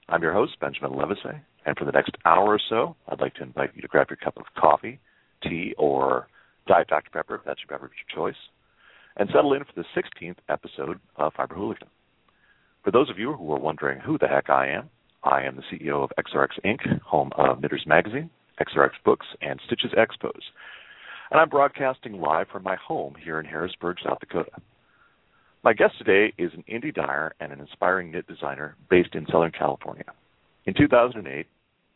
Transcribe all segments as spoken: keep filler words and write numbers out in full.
I'm your host, Benjamin Levesey, and for the next hour or so, I'd like to invite you to grab your cup of coffee, tea, or Diet Doctor Pepper, if that's your beverage of choice, and settle in for the sixteenth episode of Fiber Hooligan. For those of you who are wondering who the heck I am, I am the C E O of X R X Incorporated, home of Knitters Magazine, X R X Books, and Stitches Expos. And I'm broadcasting live from my home here in Harrisburg, South Dakota. My guest today is an indie dyer and an inspiring knit designer based in Southern California. In two thousand eight,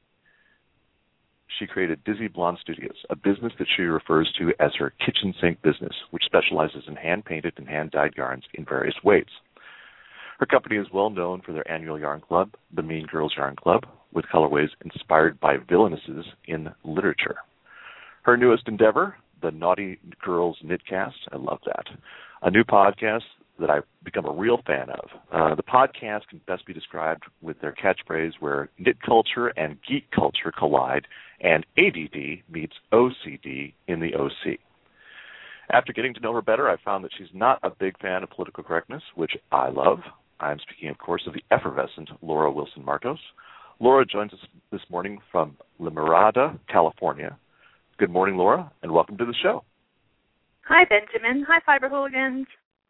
she created Dizzy Blonde Studios, a business that she refers to as her kitchen sink business, which specializes in hand-painted and hand-dyed yarns in various ways. Her company is well known for their annual yarn club, the Mean Girls Yarn Club, with colorways inspired by villainesses in literature. Her newest endeavor, the Naughty Girls Knitcast, I love that, a new podcast that I've become a real fan of. Uh, the podcast can best be described with their catchphrase where knit culture and geek culture collide and A D D meets O C D in the O C. After getting to know her better, I found that she's not a big fan of political correctness, which I love. I'm speaking, of course, of the effervescent Laura Wilson Marcos. Laura joins us this morning from La Mirada, California. Good morning, Laura, and welcome to the show. Hi, Benjamin. Hi, Fiber Hooligans.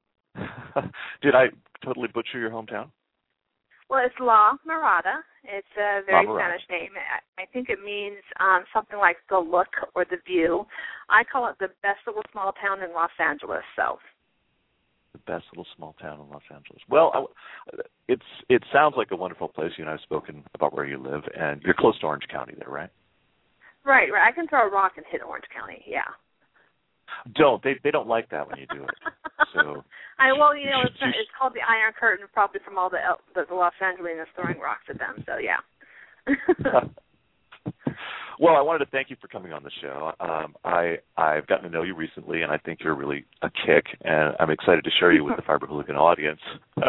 Did I totally butcher your hometown? Well, it's La Mirada. It's a very Spanish name. I think it means um, something like the look or the view. I call it the best little small town in Los Angeles, so... The best little small town in Los Angeles. Well, I, it's it sounds like a wonderful place. You and I have spoken about where you live, and you're close to Orange County there, right? Right, right. I can throw a rock and hit Orange County, yeah. Don't. They they don't like that when you do it. So I well, you know, it's, it's called the Iron Curtain, probably from all the the, the Los Angelinos throwing rocks at them. So yeah. Well, I wanted to thank you for coming on the show. Um, I I've gotten to know you recently, and I think you're really a kick, and I'm excited to share you with the Fiber Hooligan audience.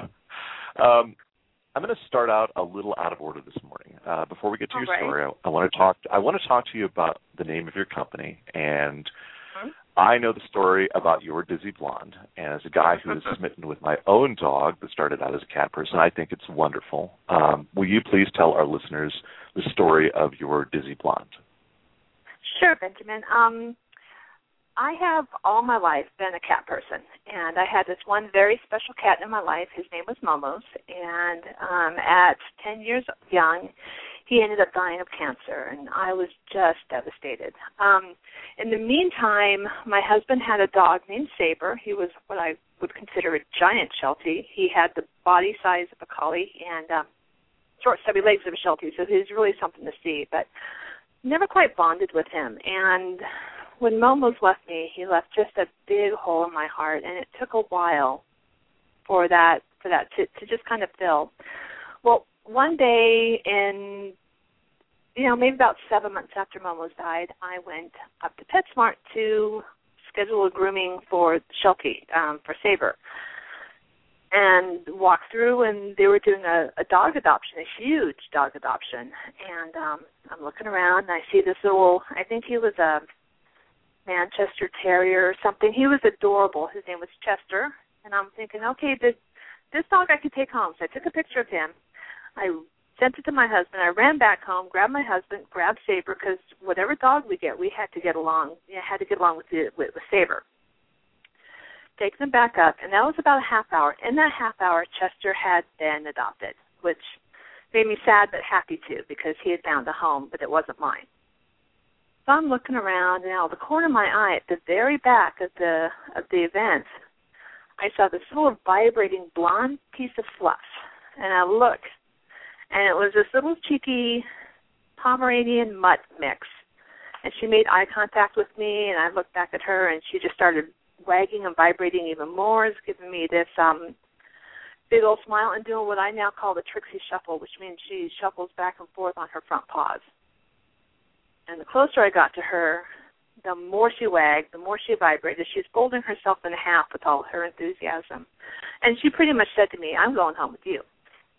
um, I'm going to start out a little out of order this morning. Uh, before we get to all your right. story, I, I want to talk. I want to talk to you about the name of your company and. Hmm? I know the story about your Dizzy Blonde, and as a guy who is smitten with my own dog that started out as a cat person, I think it's wonderful. Um, will you please tell our listeners the story of your Dizzy Blonde? Sure, Benjamin. Um, I have all my life been a cat person, and I had this one very special cat in my life. His name was Momos, and um, at ten years young, he ended up dying of cancer, and I was just devastated. Um, in the meantime, my husband had a dog named Saber. He was what I would consider a giant Sheltie. He had the body size of a collie and um, short, stubby legs of a Sheltie, so he was really something to see, but never quite bonded with him. And when Momos left me, he left just a big hole in my heart, and it took a while for that for that to, to just kind of fill. Well, one day in, you know, maybe about seven months after Momos died, I went up to PetSmart to schedule a grooming for Sheltie, um, for Saber, and walked through, and they were doing a, a dog adoption, a huge dog adoption. And um, I'm looking around, and I see this little, I think he was a Manchester Terrier or something. He was adorable. His name was Chester. And I'm thinking, okay, this, this dog I could take home. So I took a picture of him. I sent it to my husband. I ran back home, grabbed my husband, grabbed Saber, because whatever dog we get, we had to get along. You know, had to get along with, the, with, with Saber. Take them back up, and that was about a half hour. In that half hour, Chester had been adopted, which made me sad but happy too, because he had found a home, but it wasn't mine. So I'm looking around, and out of the corner of my eye, at the very back of the of the event, I saw this little vibrating blonde piece of fluff, and I looked, and it was this little cheeky Pomeranian mutt mix. And she made eye contact with me, and I looked back at her, and she just started wagging and vibrating even more. It's giving me this um, big old smile and doing what I now call the Trixie Shuffle, which means she shuffles back and forth on her front paws. And the closer I got to her, the more she wagged, the more she vibrated. She's folding herself in half with all her enthusiasm. And she pretty much said to me, I'm going home with you.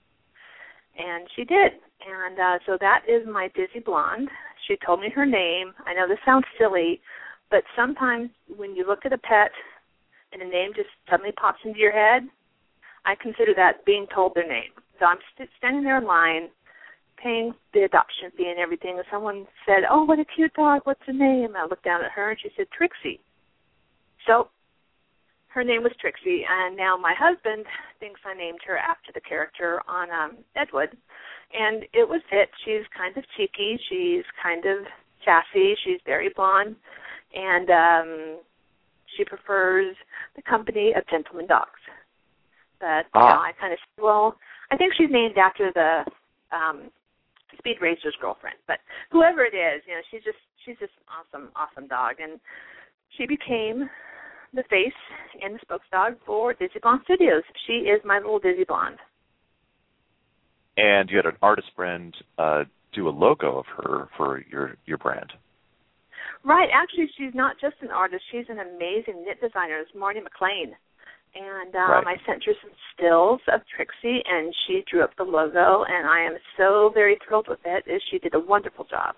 And she did. And uh, so that is my Dizzy Blonde. She told me her name. I know this sounds silly, but sometimes when you look at a pet and a name just suddenly pops into your head, I consider that being told their name. So I'm st- standing there in line. paying the adoption fee and everything, and someone said, "Oh, what a cute dog, what's the name?" I looked down at her, and she said, "Trixie." So her name was Trixie, and now my husband thinks I named her after the character on um, Deadwood, and it was it. She's kind of cheeky, she's kind of sassy, she's very blonde, and um, she prefers the company of gentleman dogs. But, you ah. know, I kind of, well, I think she's named after the um, Speed Racer's girlfriend. But whoever it is, you know, she's just she's just an awesome, awesome dog. And she became the face and the spokesdog for Dizzy Blonde Studios. She is my little Dizzy Blonde. And you had an artist friend uh, do a logo of her for your, your brand. Right. Actually, she's not just an artist. She's an amazing knit designer. It's Marty McLean. And um, right. I sent her some stills of Trixie, and she drew up the logo, and I am so very thrilled with it. She did a wonderful job.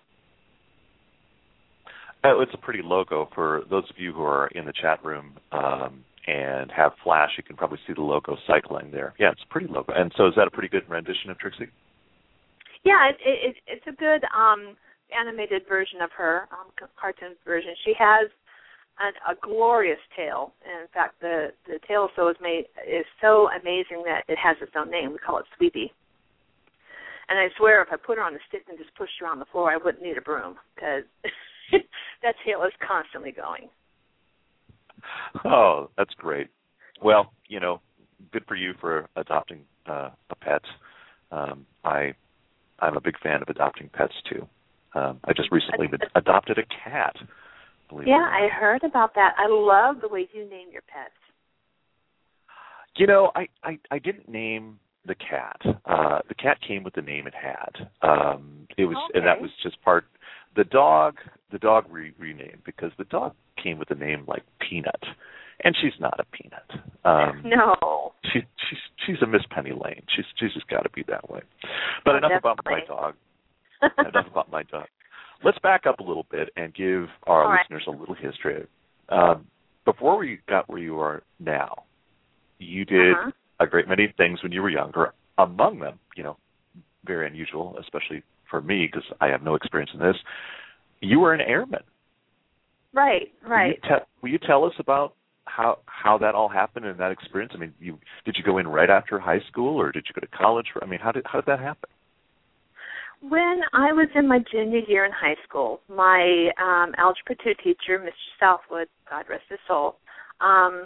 Oh, it's a pretty logo. For those of you who are in the chat room um, and have Flash, you can probably see the logo cycling there. Yeah, it's a pretty logo. And so is that a pretty good rendition of Trixie? Yeah, it, it, it's a good um, animated version of her, um, cartoon version. She has an, a glorious tail. In fact, the, the tail so is made is so amazing that it has its own name. We call it Sweepy. And I swear if I put her on the stick and just pushed her on the floor, I wouldn't need a broom because that tail is constantly going. Oh, that's great. Well, you know, good for you for adopting uh, a pet. Um, I, I'm a big fan of adopting pets, too. Um, I just recently adopted a cat. Yeah, I heard about that. I love the way you name your pets. You know, I, I, I didn't name the cat. Uh, the cat came with the name it had. Um, it was, okay. and that was just part. The dog, the dog re- renamed because the dog came with a name like Peanut, and she's not a peanut. Um, no, she, she's she's a Miss Penny Lane. She's she's just got to be that way. But oh, enough definitely. about my dog. enough about my dog. Let's back up a little bit and give our All listeners right. a little history. Um, before we got where you are now, you did uh-huh. a great many things when you were younger. Among them, you know, very unusual, especially for me because I have no experience in this. You were an airman. Right, right. Will you, te- will you tell us about how how that all happened and that experience? I mean, you did you go in right after high school, or did you go to college? For, I mean, how did how did that happen? When I was in my junior year in high school, my um, algebra two teacher, Mister Southwood, God rest his soul, um,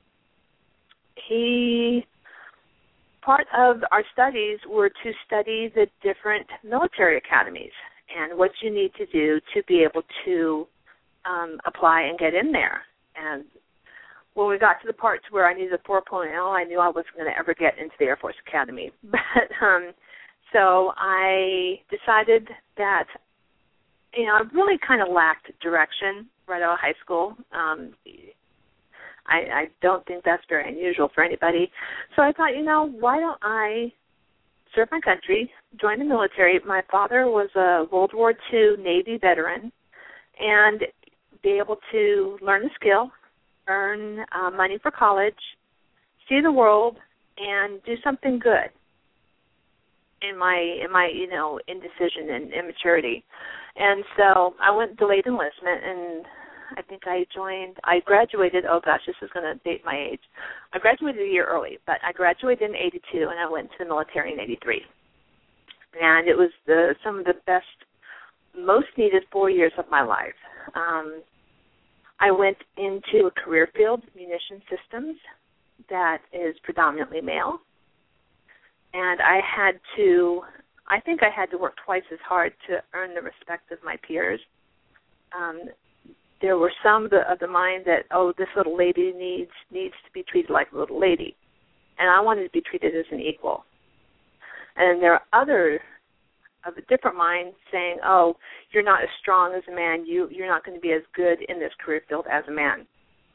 he, part of our studies were to study the different military academies and what you need to do to be able to um, apply and get in there. And when we got to the parts where I needed a four point oh, I knew I wasn't going to ever get into the Air Force Academy. But um, so I decided that, you know, I really kind of lacked direction right out of high school. Um, I, I don't think that's very unusual for anybody. So I thought, you know, why don't I serve my country, join the military. My father was a World War Two Navy veteran, and be able to learn a skill, earn uh, money for college, see the world, and do something good in my, in my you know, indecision and immaturity. And so I went delayed enlistment, and I think I joined, I graduated, oh gosh, this is going to date my age. I graduated a year early, but I graduated in eighty-two, and I went to the military in eighty-three. And it was the, some of the best, most needed four years of my life. Um, I went into a career field, munition systems, that is predominantly male. And I had to, I think I had to work twice as hard to earn the respect of my peers. Um, there were some of the, of the mind that, oh, this little lady needs needs to be treated like a little lady. And I wanted to be treated as an equal. And there are other of a different mind saying, oh, you're not as strong as a man, you, you're not going to be as good in this career field as a man.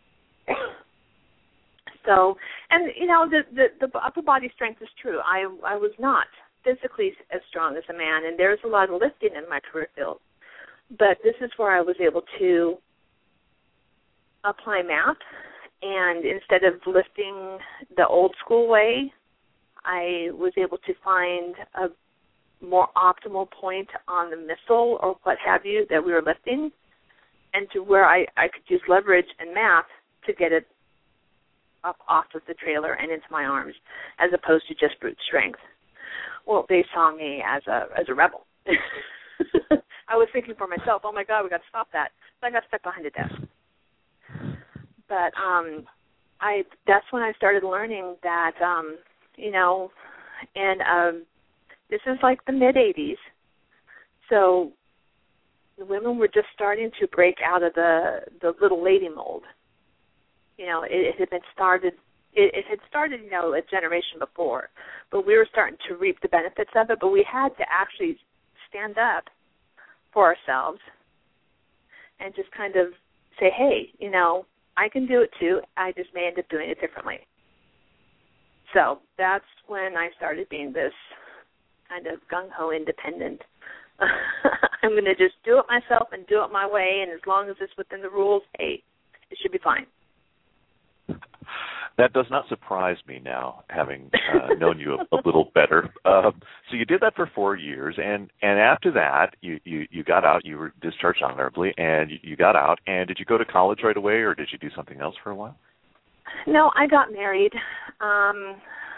So, and, you know, the, the, the upper body strength is true. I, I was not physically as strong as a man, and there's a lot of lifting in my career field. But this is where I was able to apply math, and instead of lifting the old school way, I was able to find a more optimal point on the missile or what have you that we were lifting, and to where I, I could use leverage and math to get it up off of the trailer and into my arms, as opposed to just brute strength. Well, they saw me as a as a rebel. I was thinking for myself, oh my God, we got to stop that. So I got stuck behind a desk. But um, I that's when I started learning that, um, you know, and um, this is like the mid eighties. So the women were just starting to break out of the, the little lady mold. You know, it, it had been started, it, it had started, you know, a generation before, but we were starting to reap the benefits of it, but we had to actually stand up for ourselves and just kind of say, hey, you know, I can do it too. I just may end up doing it differently. So that's when I started being this kind of gung-ho independent. I'm going to just do it myself and do it my way, and as long as it's within the rules, hey, it should be fine. That does not surprise me now, having uh, known you a, a little better. Uh, so you did that for four years, and, and after that, you, you, you got out. You were discharged honorably, and you, you got out. And did you go to college right away, or did you do something else for a while? No, I got married. Um,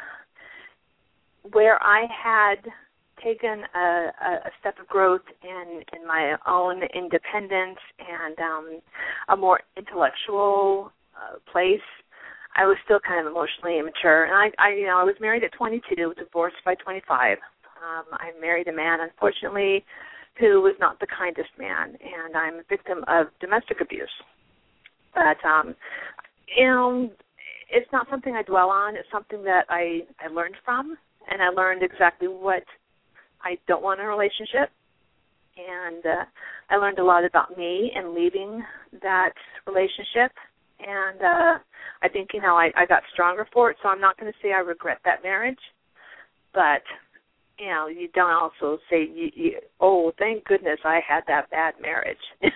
where I had taken a, a step of growth in, in my own independence and um, a more intellectual uh, place, I was still kind of emotionally immature. And I, I, you know, I was married at twenty-two, divorced by twenty-five. Um, I married a man, unfortunately, who was not the kindest man, and I'm a victim of domestic abuse. But, um, you know, it's not something I dwell on. It's something that I, I learned from, and I learned exactly what I don't want in a relationship. And uh, I learned a lot about me in leaving that relationship. And uh, I think, you know, I, I got stronger for it, so I'm not going to say I regret that marriage. But, you know, you don't also say, you, you, oh, thank goodness I had that bad marriage.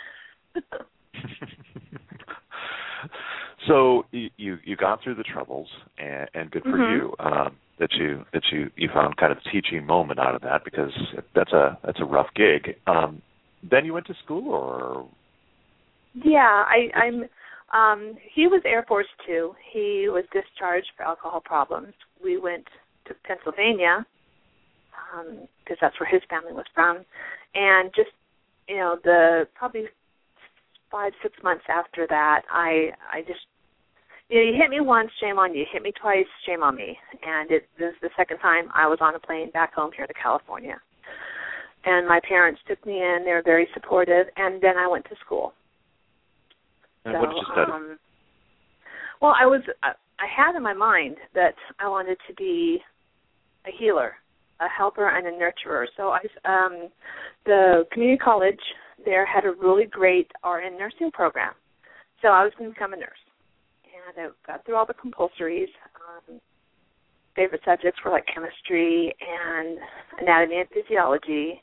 So you you got through the troubles, and, and good for mm-hmm. you um, that you that you, you found kind of a teaching moment out of that, because that's a that's a rough gig. Um, then you went to school, or? Yeah, I, I'm. Um, he was Air Force too. He was discharged for alcohol problems. We went to Pennsylvania because um, that's where his family was from, and just you know the probably five six months after that, I I just. You know, you hit me once, shame on you. Hit me twice, shame on me. And it this is the second time I was on a plane back home here to California. And my parents took me in. They were very supportive. And then I went to school. And so, what did you study? Um, well, I was I, I had in my mind that I wanted to be a healer, a helper, and a nurturer. So I um, the community college there had a really great R N nursing program. So I was going to become a nurse. And I got through all the compulsories. Um, favorite subjects were like chemistry and anatomy and physiology.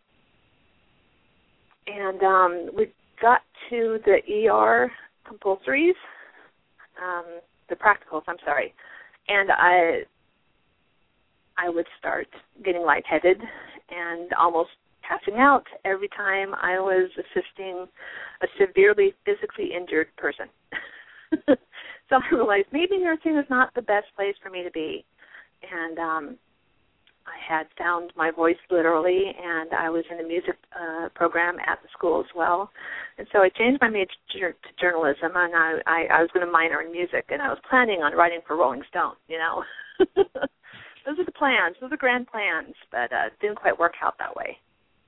And um, we got to the E R compulsories, um, the practicals, I'm sorry. And I I would start getting lightheaded and almost passing out every time I was assisting a severely physically injured person. So I realized maybe nursing is not the best place for me to be. And um, I had found my voice literally, and I was in the music uh, program at the school as well. And so I changed my major to journalism, and I, I, I was going to minor in music, and I was planning on writing for Rolling Stone, you know. Those are the plans. Those are grand plans, but uh, it didn't quite work out that way.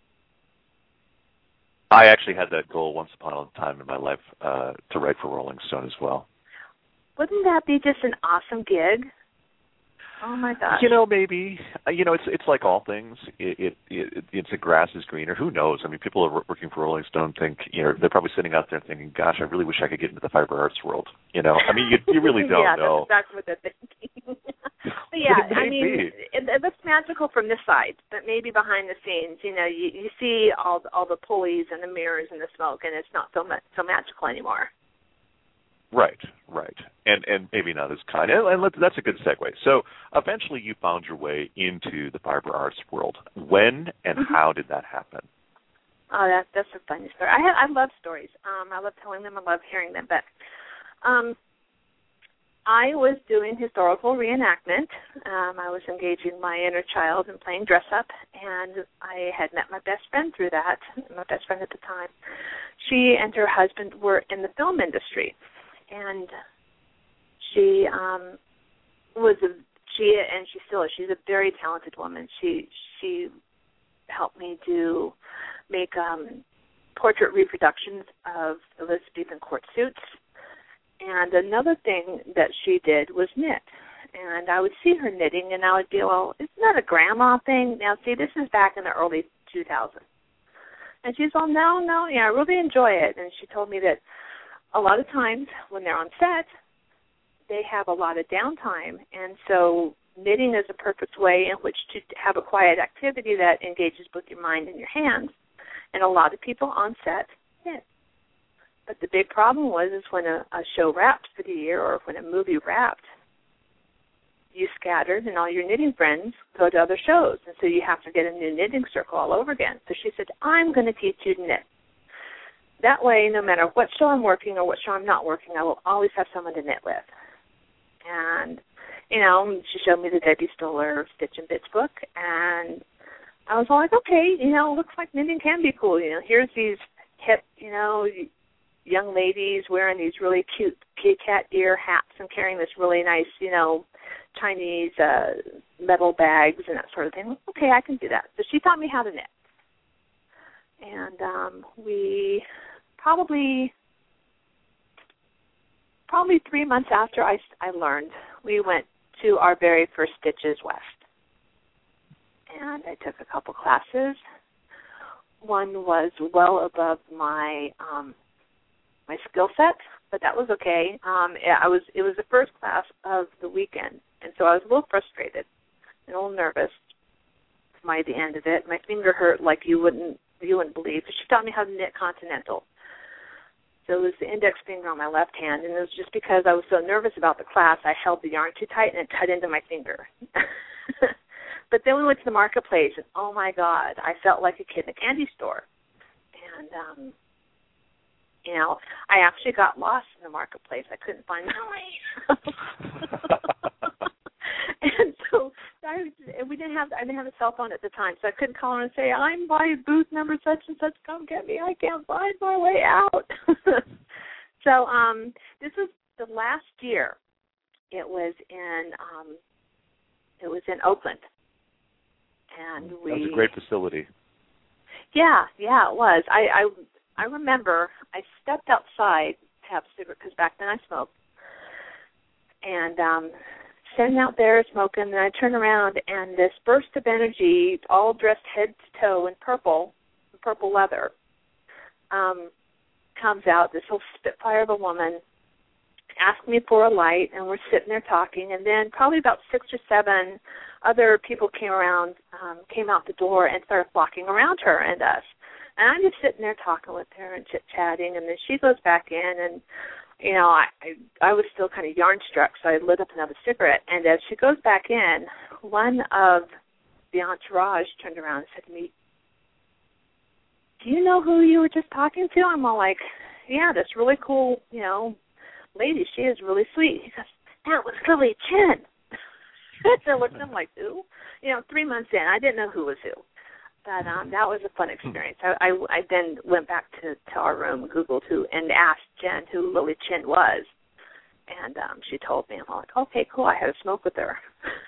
I actually had that goal once upon a time in my life uh, to write for Rolling Stone as well. Wouldn't that be just an awesome gig? Oh my gosh! You know, maybe you know it's it's like all things. It, it, it it's the grass is greener. Who knows? I mean, people are working for Rolling Stone think you know they're probably sitting out there thinking, "Gosh, I really wish I could get into the fiber arts world." You know, I mean, you you really don't yeah, know. Yeah, that's exactly what they're thinking. But yeah, I mean, it, it looks magical from this side, but maybe behind the scenes, you know, you, you see all all the pulleys and the mirrors and the smoke, and it's not so much so magical anymore. Right, right, and and maybe not as kind. And, and let, that's a good segue. So eventually, you found your way into the fiber arts world. When and mm-hmm. how did that happen? Oh, that that's a funny story. I have, I love stories. Um, I love telling them. I love hearing them. But um, I was doing historical reenactment. Um, I was engaging my inner child and playing dress up, and I had met my best friend through that. My best friend at the time. She and her husband were in the film industry. And she um, was a she and she still is. She's a very talented woman. She she helped me do make um, portrait reproductions of Elizabethan court suits. And another thing that she did was knit. And I would see her knitting, and I would be, well, isn't that a grandma thing? Now, see, this is back in the early two thousands. And she's all, no, no, yeah, I really enjoy it. And she told me that a lot of times when they're on set, they have a lot of downtime, and so knitting is a perfect way in which to have a quiet activity that engages both your mind and your hands. And a lot of people on set knit. But the big problem was is when a, a show wrapped for the year or when a movie wrapped, you scattered and all your knitting friends go to other shows, and so you have to get a new knitting circle all over again. So she said, I'm going to teach you to knit. That way, no matter what show I'm working or what show I'm not working, I will always have someone to knit with. And, you know, she showed me the Debbie Stoller Stitch and Bits book, and I was all like, okay, you know, it looks like knitting can be cool. You know, here's these hip, you know, young ladies wearing these really cute kitty cat ear hats and carrying this really nice, you know, Chinese uh, metal bags and that sort of thing. Okay, I can do that. So she taught me how to knit. And um, we probably probably three months after I, I learned, we went to our very first Stitches West. And I took a couple classes. One was well above my um, my skill set, but that was okay. Um, I was it was the first class of the weekend, and so I was a little frustrated and a little nervous by the end of it. My finger hurt like you wouldn't you wouldn't believe. She taught me how to knit continental. So it was the index finger on my left hand, and it was just because I was so nervous about the class, I held the yarn too tight and it cut into my finger. But then we went to the marketplace, and oh my God, I felt like a kid in a candy store. And, um, you know, I actually got lost in the marketplace. I couldn't find my way. And so I, we didn't have I didn't have a cell phone at the time, so I couldn't call her and say, I'm by booth number such and such, come get me. I can't find my way out. So um, this was the last year. It was in um, it was in Oakland. And we, that was a great facility. Yeah, yeah, it was. I, I, I remember I stepped outside to have a cigarette because back then I smoked. And um, sitting out there smoking, and I turn around, and this burst of energy, all dressed head to toe in purple, purple leather, um, comes out, this little spitfire of a woman, asked me for a light, and we're sitting there talking, and then probably about six or seven other people came around, um, came out the door and started flocking around her and us. And I'm just sitting there talking with her and chit-chatting, and then she goes back in, and, you know, I, I, I was still kind of yarn-struck, so I lit up another cigarette. And as she goes back in, one of the entourage turned around and said to me, do you know who you were just talking to? I'm all like, yeah, this really cool, you know, lady. She is really sweet. He goes, that was Lily Chen. I looked at him like, who? You know, three months in, I didn't know who was who. But um, that was a fun experience. I, I, I then went back to, to our room, Googled who, and asked Jen who Lily Chen was. And um, she told me. I'm like, okay, cool. I had a smoke with her.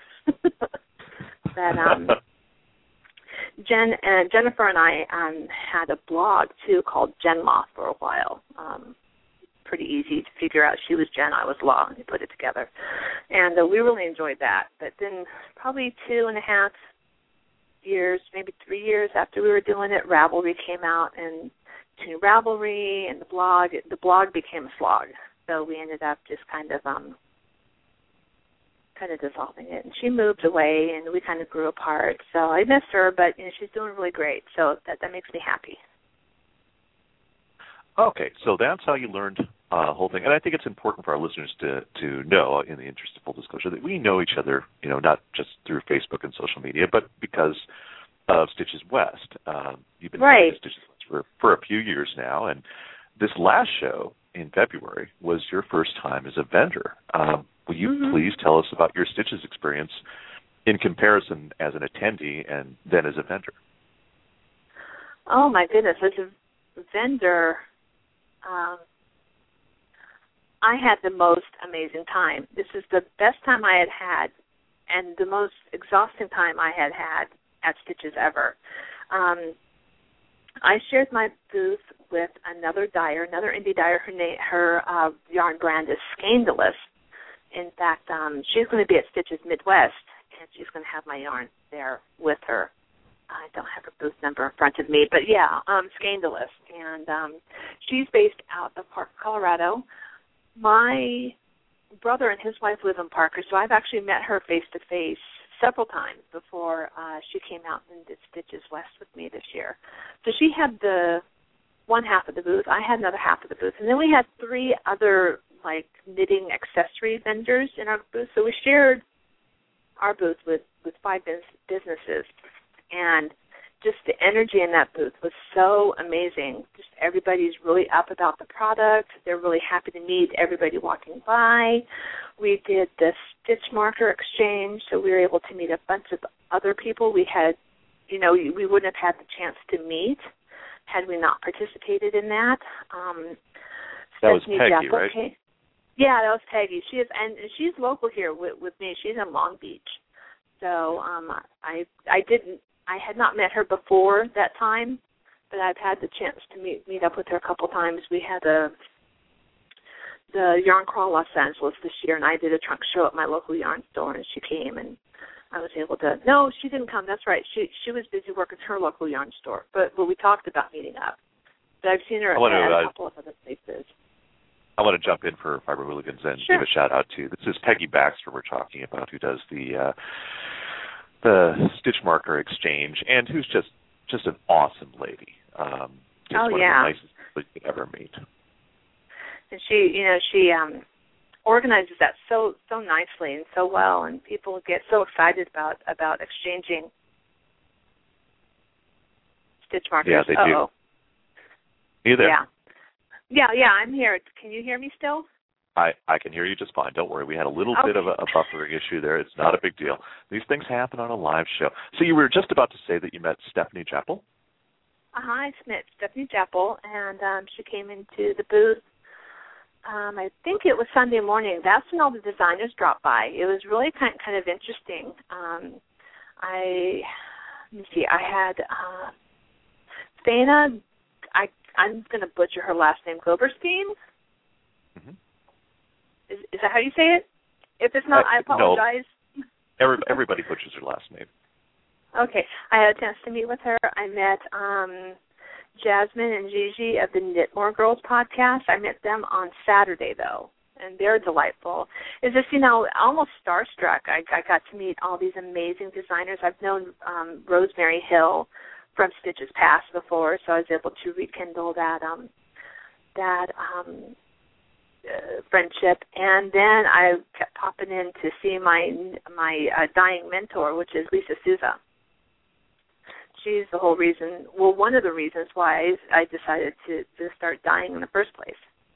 But um, Jen and Jennifer and I um, had a blog, too, called Jen Moth for a while. Um pretty easy to figure out she was Jen, I was Law, and we put it together. And uh, we really enjoyed that. But then probably two and a half years, maybe three years after we were doing it, Ravelry came out, and between Ravelry and the blog, the blog became a slog. So we ended up just kind of um, kind of dissolving it. And she moved away, and we kind of grew apart. So I miss her, but you know, she's doing really great. So that, that makes me happy. Okay, so that's how you learned uh, whole thing. And I think it's important for our listeners to to know, in the interest of full disclosure, that we know each other, you know, not just through Facebook and social media, but because of Stitches West. Um, you've been right. coming to Stitches West for, for a few years now, and this last show in February was your first time as a vendor. Um, will you mm-hmm. please tell us about your Stitches experience in comparison as an attendee and then as a vendor? Oh, my goodness. As a vendor, um, I had the most amazing time. This is the best time I had had and the most exhausting time I had had at Stitches ever. Um, I shared my booth with another dyer, another indie dyer. Her name, her uh, yarn brand is Scandalous. In fact, um, she's going to be at Stitches Midwest, and she's going to have my yarn there with her. I don't have her booth number in front of me, but yeah, um, Scandalous. And um, she's based out of Parker, Colorado. My brother and his wife live in Parker, so I've actually met her face-to-face several times before uh, she came out and did Stitches West with me this year. So she had the one half of the booth. I had another half of the booth. And then we had three other, like, knitting accessory vendors in our booth. So we shared our booth with, with five businesses. And just the energy in that booth was so amazing. Just everybody's really up about the product. They're really happy to meet everybody walking by. We did the stitch marker exchange, so we were able to meet a bunch of other people. We had, you know, we wouldn't have had the chance to meet had we not participated in that. Um, that was Stephanie Peggy, Jeppel, right? okay. Yeah, that was Peggy. She is, and she's local here with, with me. She's in Long Beach. So um, I I didn't. I had not met her before that time, but I've had the chance to meet meet up with her a couple times. We had a the Yarn Crawl Los Angeles this year, and I did a trunk show at my local yarn store, and she came, and I was able to. No, she didn't come. That's right. She she was busy working at her local yarn store, but but we talked about meeting up. But I've seen her at, at a couple of other places. I want to jump in for Fiber Hooligans and sure. give a shout out to. This is Peggy Baxter we're talking about, who does the. Uh, the stitch marker exchange, and who's just just an awesome lady. Um, just oh, one yeah. of the nicest people you could ever meet. And she, you know, she um, organizes that so so nicely and so well, and people get so excited about, about exchanging stitch markers. Yeah, they Uh-oh. do. Are you there? Yeah. Yeah, yeah, I'm here. Can you hear me still? I, I can hear you just fine. Don't worry. We had a little okay. bit of a, a buffering issue there. It's not a big deal. These things happen on a live show. So you were just about to say that you met Stephanie Jeppel? Uh-huh, I met Stephanie Jeppel, and um, she came into the booth. Um, I think it was Sunday morning. That's when all the designers dropped by. It was really kind kind of interesting. Um, I let me see. I had uh, Dana. I I'm going to butcher her last name. Goberstein. Mm-hmm. Is, is that how you say it? If it's not, uh, I apologize. No. Every, everybody butchers her last name. Okay. I had a chance to meet with her. I met um, Jasmine and Gigi of the Knitmore Girls podcast. I met them on Saturday, though, and they're delightful. It's just, you know, almost starstruck. I, I got to meet all these amazing designers. I've known um, Rosemary Hill from Stitches Past before, so I was able to rekindle that um, that um, uh, friendship. And then I kept popping in to see my my uh, dying mentor, which is Lisa Souza. She's the whole reason, well, one of the reasons why I decided to, to start dyeing in the first place.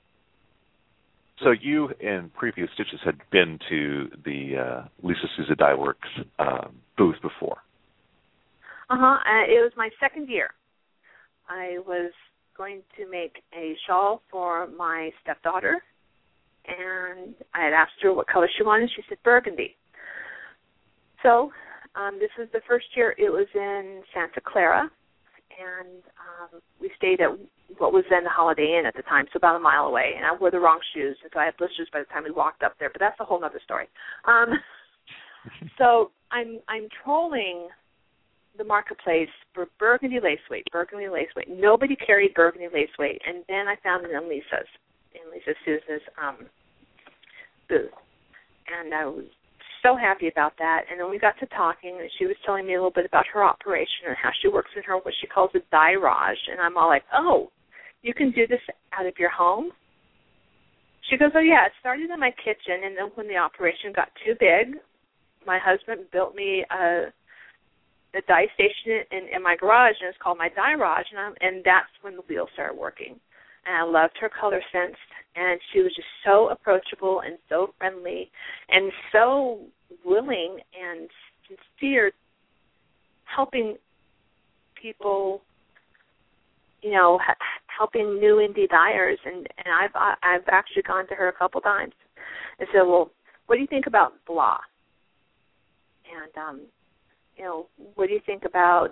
So you, in previous Stitches, had been to the uh, Lisa Souza Dye Works um, booth before. Uh-huh. Uh, it was my second year. I was going to make a shawl for my stepdaughter, and I had asked her what color she wanted. She said burgundy. So um, this was the first year. It was in Santa Clara, and um, we stayed at what was then the Holiday Inn at the time, so about a mile away, and I wore the wrong shoes, and so I had blisters by the time we walked up there, but that's a whole other story. Um, so I'm I'm trolling the marketplace for burgundy lace weight, burgundy lace weight. Nobody carried burgundy lace weight, and then I found it in Lisa's, in Lisa Souza's um, booth, and I was so happy about that. And then we got to talking, and she was telling me a little bit about her operation and how she works in her, what she calls a dye rage, and I'm all like, oh, you can do this out of your home? She goes, oh, yeah, it started in my kitchen, and then when the operation got too big, my husband built me a, a dye station in, in my garage, and it's called my Dye Raj, and, I'm, and that's when the wheel started working. And I loved her color sense, and she was just so approachable and so friendly and so willing and sincere, helping people, you know, helping new indie dyers. And, and I've I've actually gone to her a couple times and said, well, what do you think about blah? And, um, you know, what do you think about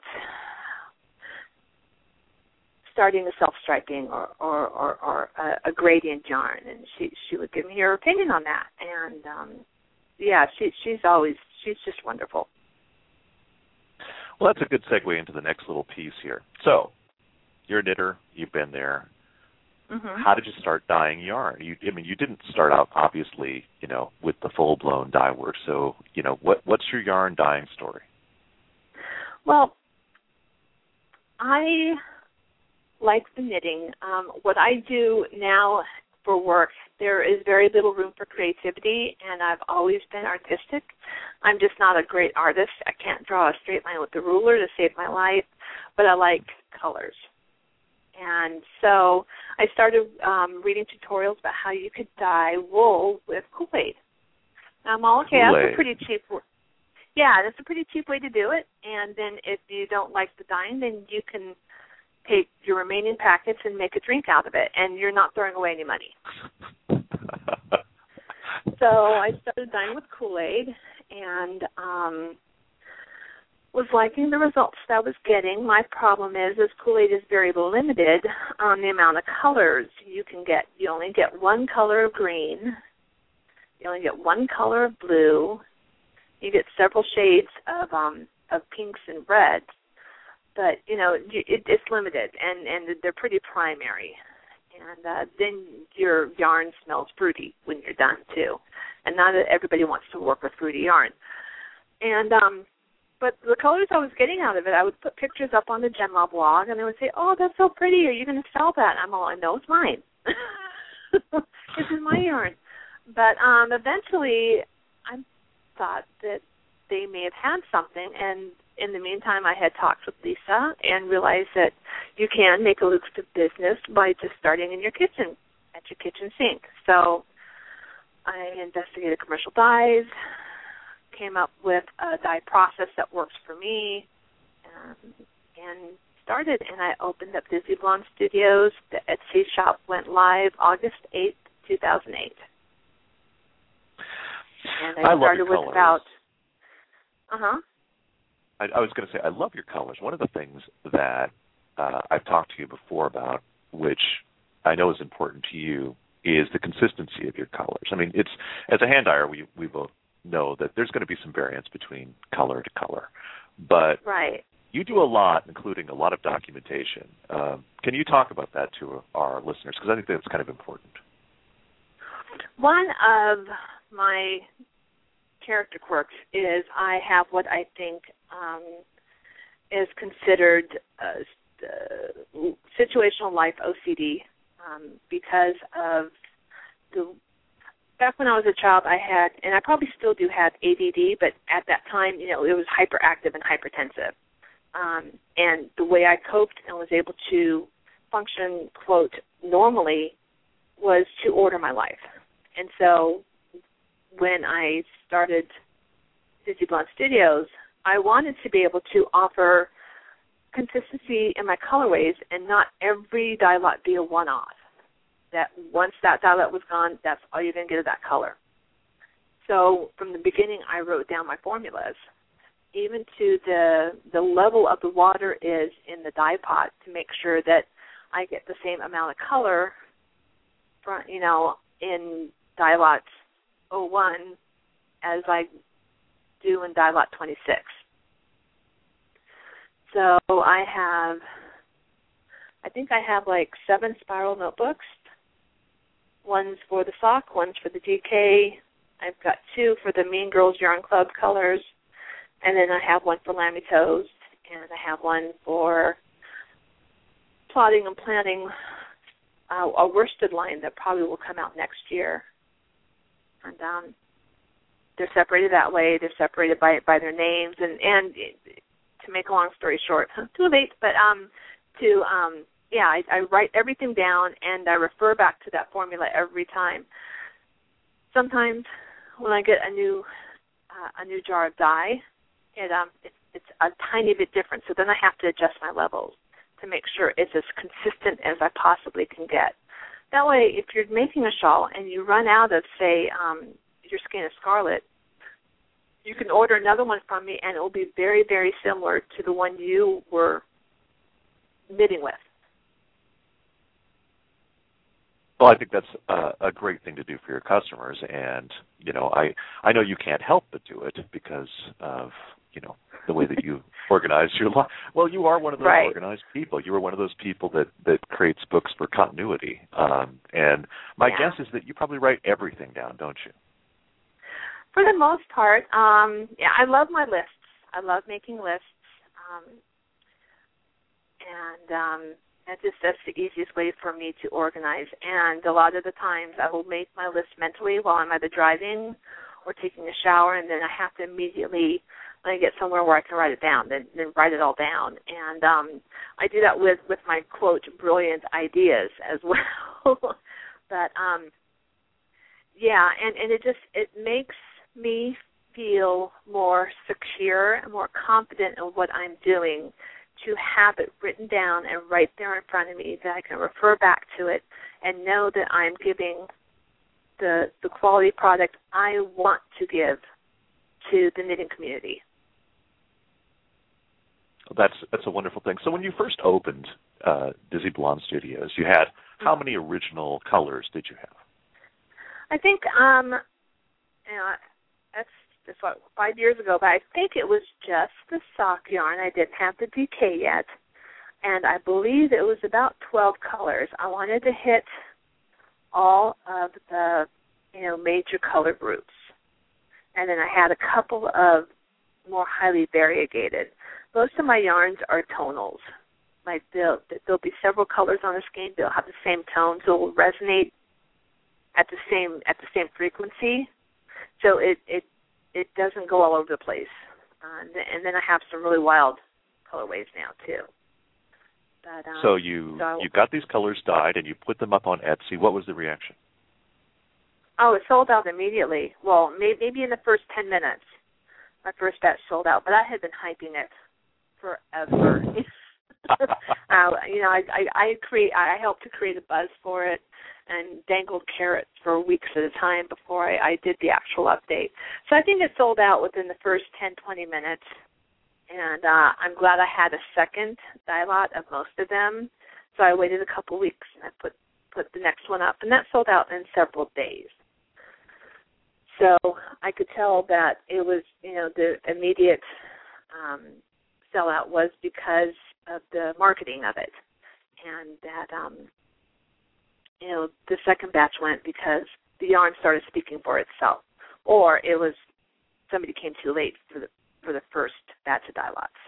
starting a self-striping or, or, or, or a, a gradient yarn? And she, she would give me her opinion on that. And, um, yeah, she, she's always, she's just wonderful. Well, that's a good segue into the next little piece here. So, you're a knitter. You've been there. Mm-hmm. How did you start dyeing yarn? You, I mean, you didn't start out, obviously, you know, with the full-blown dye work. So, you know, what what's your yarn dyeing story? Well, I like the knitting. Um, what I do now for work, there is very little room for creativity, and I've always been artistic. I'm just not a great artist. I can't draw a straight line with the ruler to save my life, but I like colors. And so I started um, reading tutorials about how you could dye wool with Kool-Aid. I'm all, okay, Kool-Aid. That's a pretty cheap Yeah, that's a pretty cheap way to do it. And then if you don't like the dyeing, then you can take your remaining packets and make a drink out of it, and you're not throwing away any money. So I started dyeing with Kool-Aid and um, was liking the results that I was getting. My problem is, is Kool-Aid is very limited on the amount of colors you can get. You only get one color of green. You only get one color of blue. You get several shades of um, of pinks and reds. But, you know, it, it's limited, and, and they're pretty primary. And uh, then your yarn smells fruity when you're done, too. And not everybody wants to work with fruity yarn. And um, but the colors I was getting out of it, I would put pictures up on the Genlaw blog, and they would say, oh, that's so pretty. Are you going to sell that? I'm all, no, it's mine. This is my yarn. But um, eventually I thought that they may have had something, and in the meantime, I had talked with Lisa and realized that you can make a lucrative business by just starting in your kitchen, at your kitchen sink. So I investigated commercial dyes, came up with a dye process that works for me, um, and started. And I opened up Dizzy Blonde Studios. The Etsy shop went live August eighth, two thousand eight. And I, I started love your with colors. about, uh-huh. I, I was going to say, I love your colors. One of the things that uh, I've talked to you before about, which I know is important to you, is the consistency of your colors. I mean, it's as a hand dyer, we, we both know that there's going to be some variance between color to color. But right. You do a lot, including a lot of documentation. Um, can you talk about that to our listeners? Because I think that's kind of important. One of my character quirks is I have what I think um, is considered uh, uh, situational life O C D um, because of the back when I was a child I had, and I probably still do have A D D, but at that time, you know, it was hyperactive and hypertensive. Um, and the way I coped and was able to function, quote, normally was to order my life. And so when I started Dizzy Blonde Studios, I wanted to be able to offer consistency in my colorways and not every dye lot be a one-off. That once that dye lot was gone, that's all you're going to get of that color. So from the beginning, I wrote down my formulas, even to the the level of the water is in the dye pot to make sure that I get the same amount of color, from, you know, in dye lots oh one as I do in dye lot twenty-six. So I have, I think I have like seven spiral notebooks. One's for the sock, one's for the D K. I've got two for the Mean Girls Yarn Club colors, and then I have one for Lammy Toes, and I have one for plotting and planning uh, a worsted line that probably will come out next year. And um, they're separated that way. They're separated by by their names. And, and to make a long story short, too late, but um, to, um, yeah, I, I write everything down, and I refer back to that formula every time. Sometimes when I get a new uh, a new jar of dye, it, um, it, it's a tiny bit different, so then I have to adjust my levels to make sure it's as consistent as I possibly can get. That way, if you're making a shawl and you run out of, say, um, your skein of scarlet, you can order another one from me, and it will be very, very similar to the one you were knitting with. Well, I think that's a, a great thing to do for your customers, and you know, I I know you can't help but do it because of you know the way that you organize your life. Well, you are one of those right. organized people. You are one of those people that that creates books for continuity. Um, and my yeah. guess is that you probably write everything down, don't you? For the most part, um, yeah, I love my lists. I love making lists, um, and um, that's just that's the easiest way for me to organize. And a lot of the times, I will make my list mentally while I'm either driving or taking a shower, and then I have to immediately, when I get somewhere where I can write it down, then, then write it all down. And um, I do that with, with my, quote, brilliant ideas as well. but, um, yeah, and, and it just, it makes me feel more secure and more confident in what I'm doing to have it written down and right there in front of me that I can refer back to it and know that I'm giving the the quality product I want to give to the knitting community. That's that's a wonderful thing. So when you first opened uh, Dizzy Blonde Studios, you had how many original colors did you have? I think um, you know, that's just what five years ago, but I think it was just the sock yarn. I didn't have the D K yet, and I believe it was about twelve colors. I wanted to hit all of the you know major color groups, and then I had a couple of more highly variegated. Most of my yarns are tonals. Like there'll, there'll be several colors on the skein. They'll have the same tone, so it will resonate at the same at the same frequency. So it it, it doesn't go all over the place. Uh, and, th- and then I have some really wild colorways now too. But, um, so you so, you got these colors dyed and you put them up on Etsy. What was the reaction? Oh, it sold out immediately. Well, may- maybe in the first ten minutes, my first batch sold out. But I had been hyping it forever. uh, you know, I, I, I create, I helped to create a buzz for it, and dangled carrots for weeks at a time before I, I did the actual update. So I think it sold out within the first ten, twenty minutes, and uh, I'm glad I had a second dye lot of most of them. So I waited a couple weeks and I put put the next one up, and that sold out in several days. So I could tell that it was, you know, the immediate um, sellout was because of the marketing of it, and that, um, you know, the second batch went because the yarn started speaking for itself, or it was somebody came too late for the for the first batch of dye lots.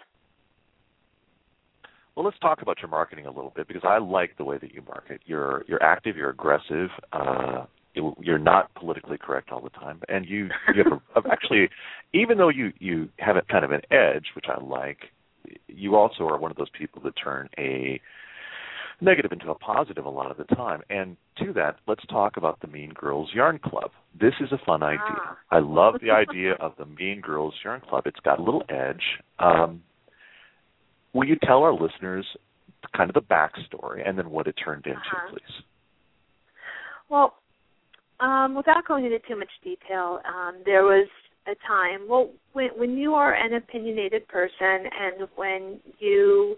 Well, let's talk about your marketing a little bit, because I like the way that you market. You're you're active, you're aggressive. Uh, you, you're not politically correct all the time, and you you have a, actually, even though you you have a kind of an edge, which I like, you also are one of those people that turn a negative into a positive a lot of the time. And to that, let's talk about the Mean Girls Yarn Club. This is a fun idea. Ah. I love the idea of the Mean Girls Yarn Club. It's got a little edge. Um, will you tell our listeners kind of the backstory and then what it turned into, uh-huh. please? Well, um, without going into too much detail, um, there was a time, well, when, when you are an opinionated person and when you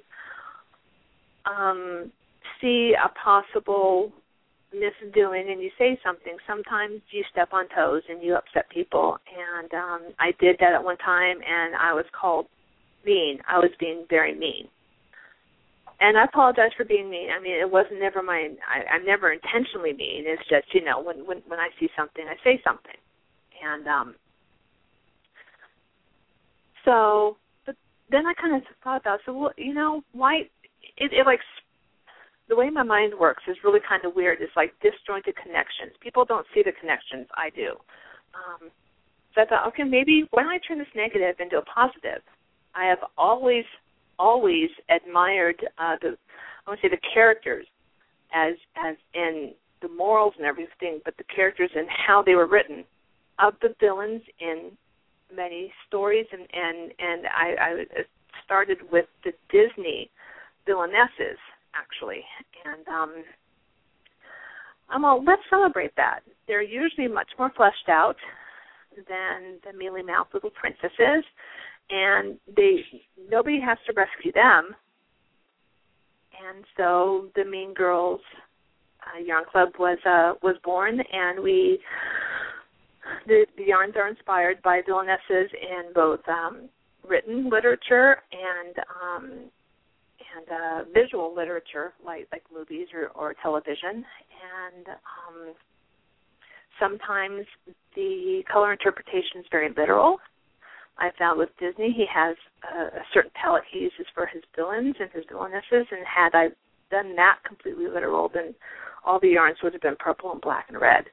um, see a possible misdoing and you say something, sometimes you step on toes and you upset people. And um, I did that at one time, and I was called mean. I was being very mean. And I apologize for being mean. I mean, it wasn't never my, I, I'm never intentionally mean. It's just, you know, when, when, when I see something, I say something. And um, so, but then I kind of thought about, so, well, you know, why, it, it like the way my mind works is really kind of weird. It's like disjointed connections. People don't see the connections. I do. Um, so I thought, okay, maybe why don't I turn this negative into a positive? I have always, always admired uh, the, I want to say the characters as as in the morals and everything, but the characters and how they were written of the villains in many stories, and and and I, I started with the Disney villainesses actually, and um, I'm all let's celebrate that. They're usually much more fleshed out than the mealy-mouthed little princesses, and they nobody has to rescue them. And so the Mean Girls uh, Yarn Club was uh, was born, and we the, the yarns are inspired by villainesses in both um, written literature and um, and uh, visual literature, like like movies or, or television, and um, sometimes the color interpretation is very literal. I found with Disney, he has a, a certain palette he uses for his villains and his villainesses, and had I done that completely literal, then all the yarns would have been purple and black and red.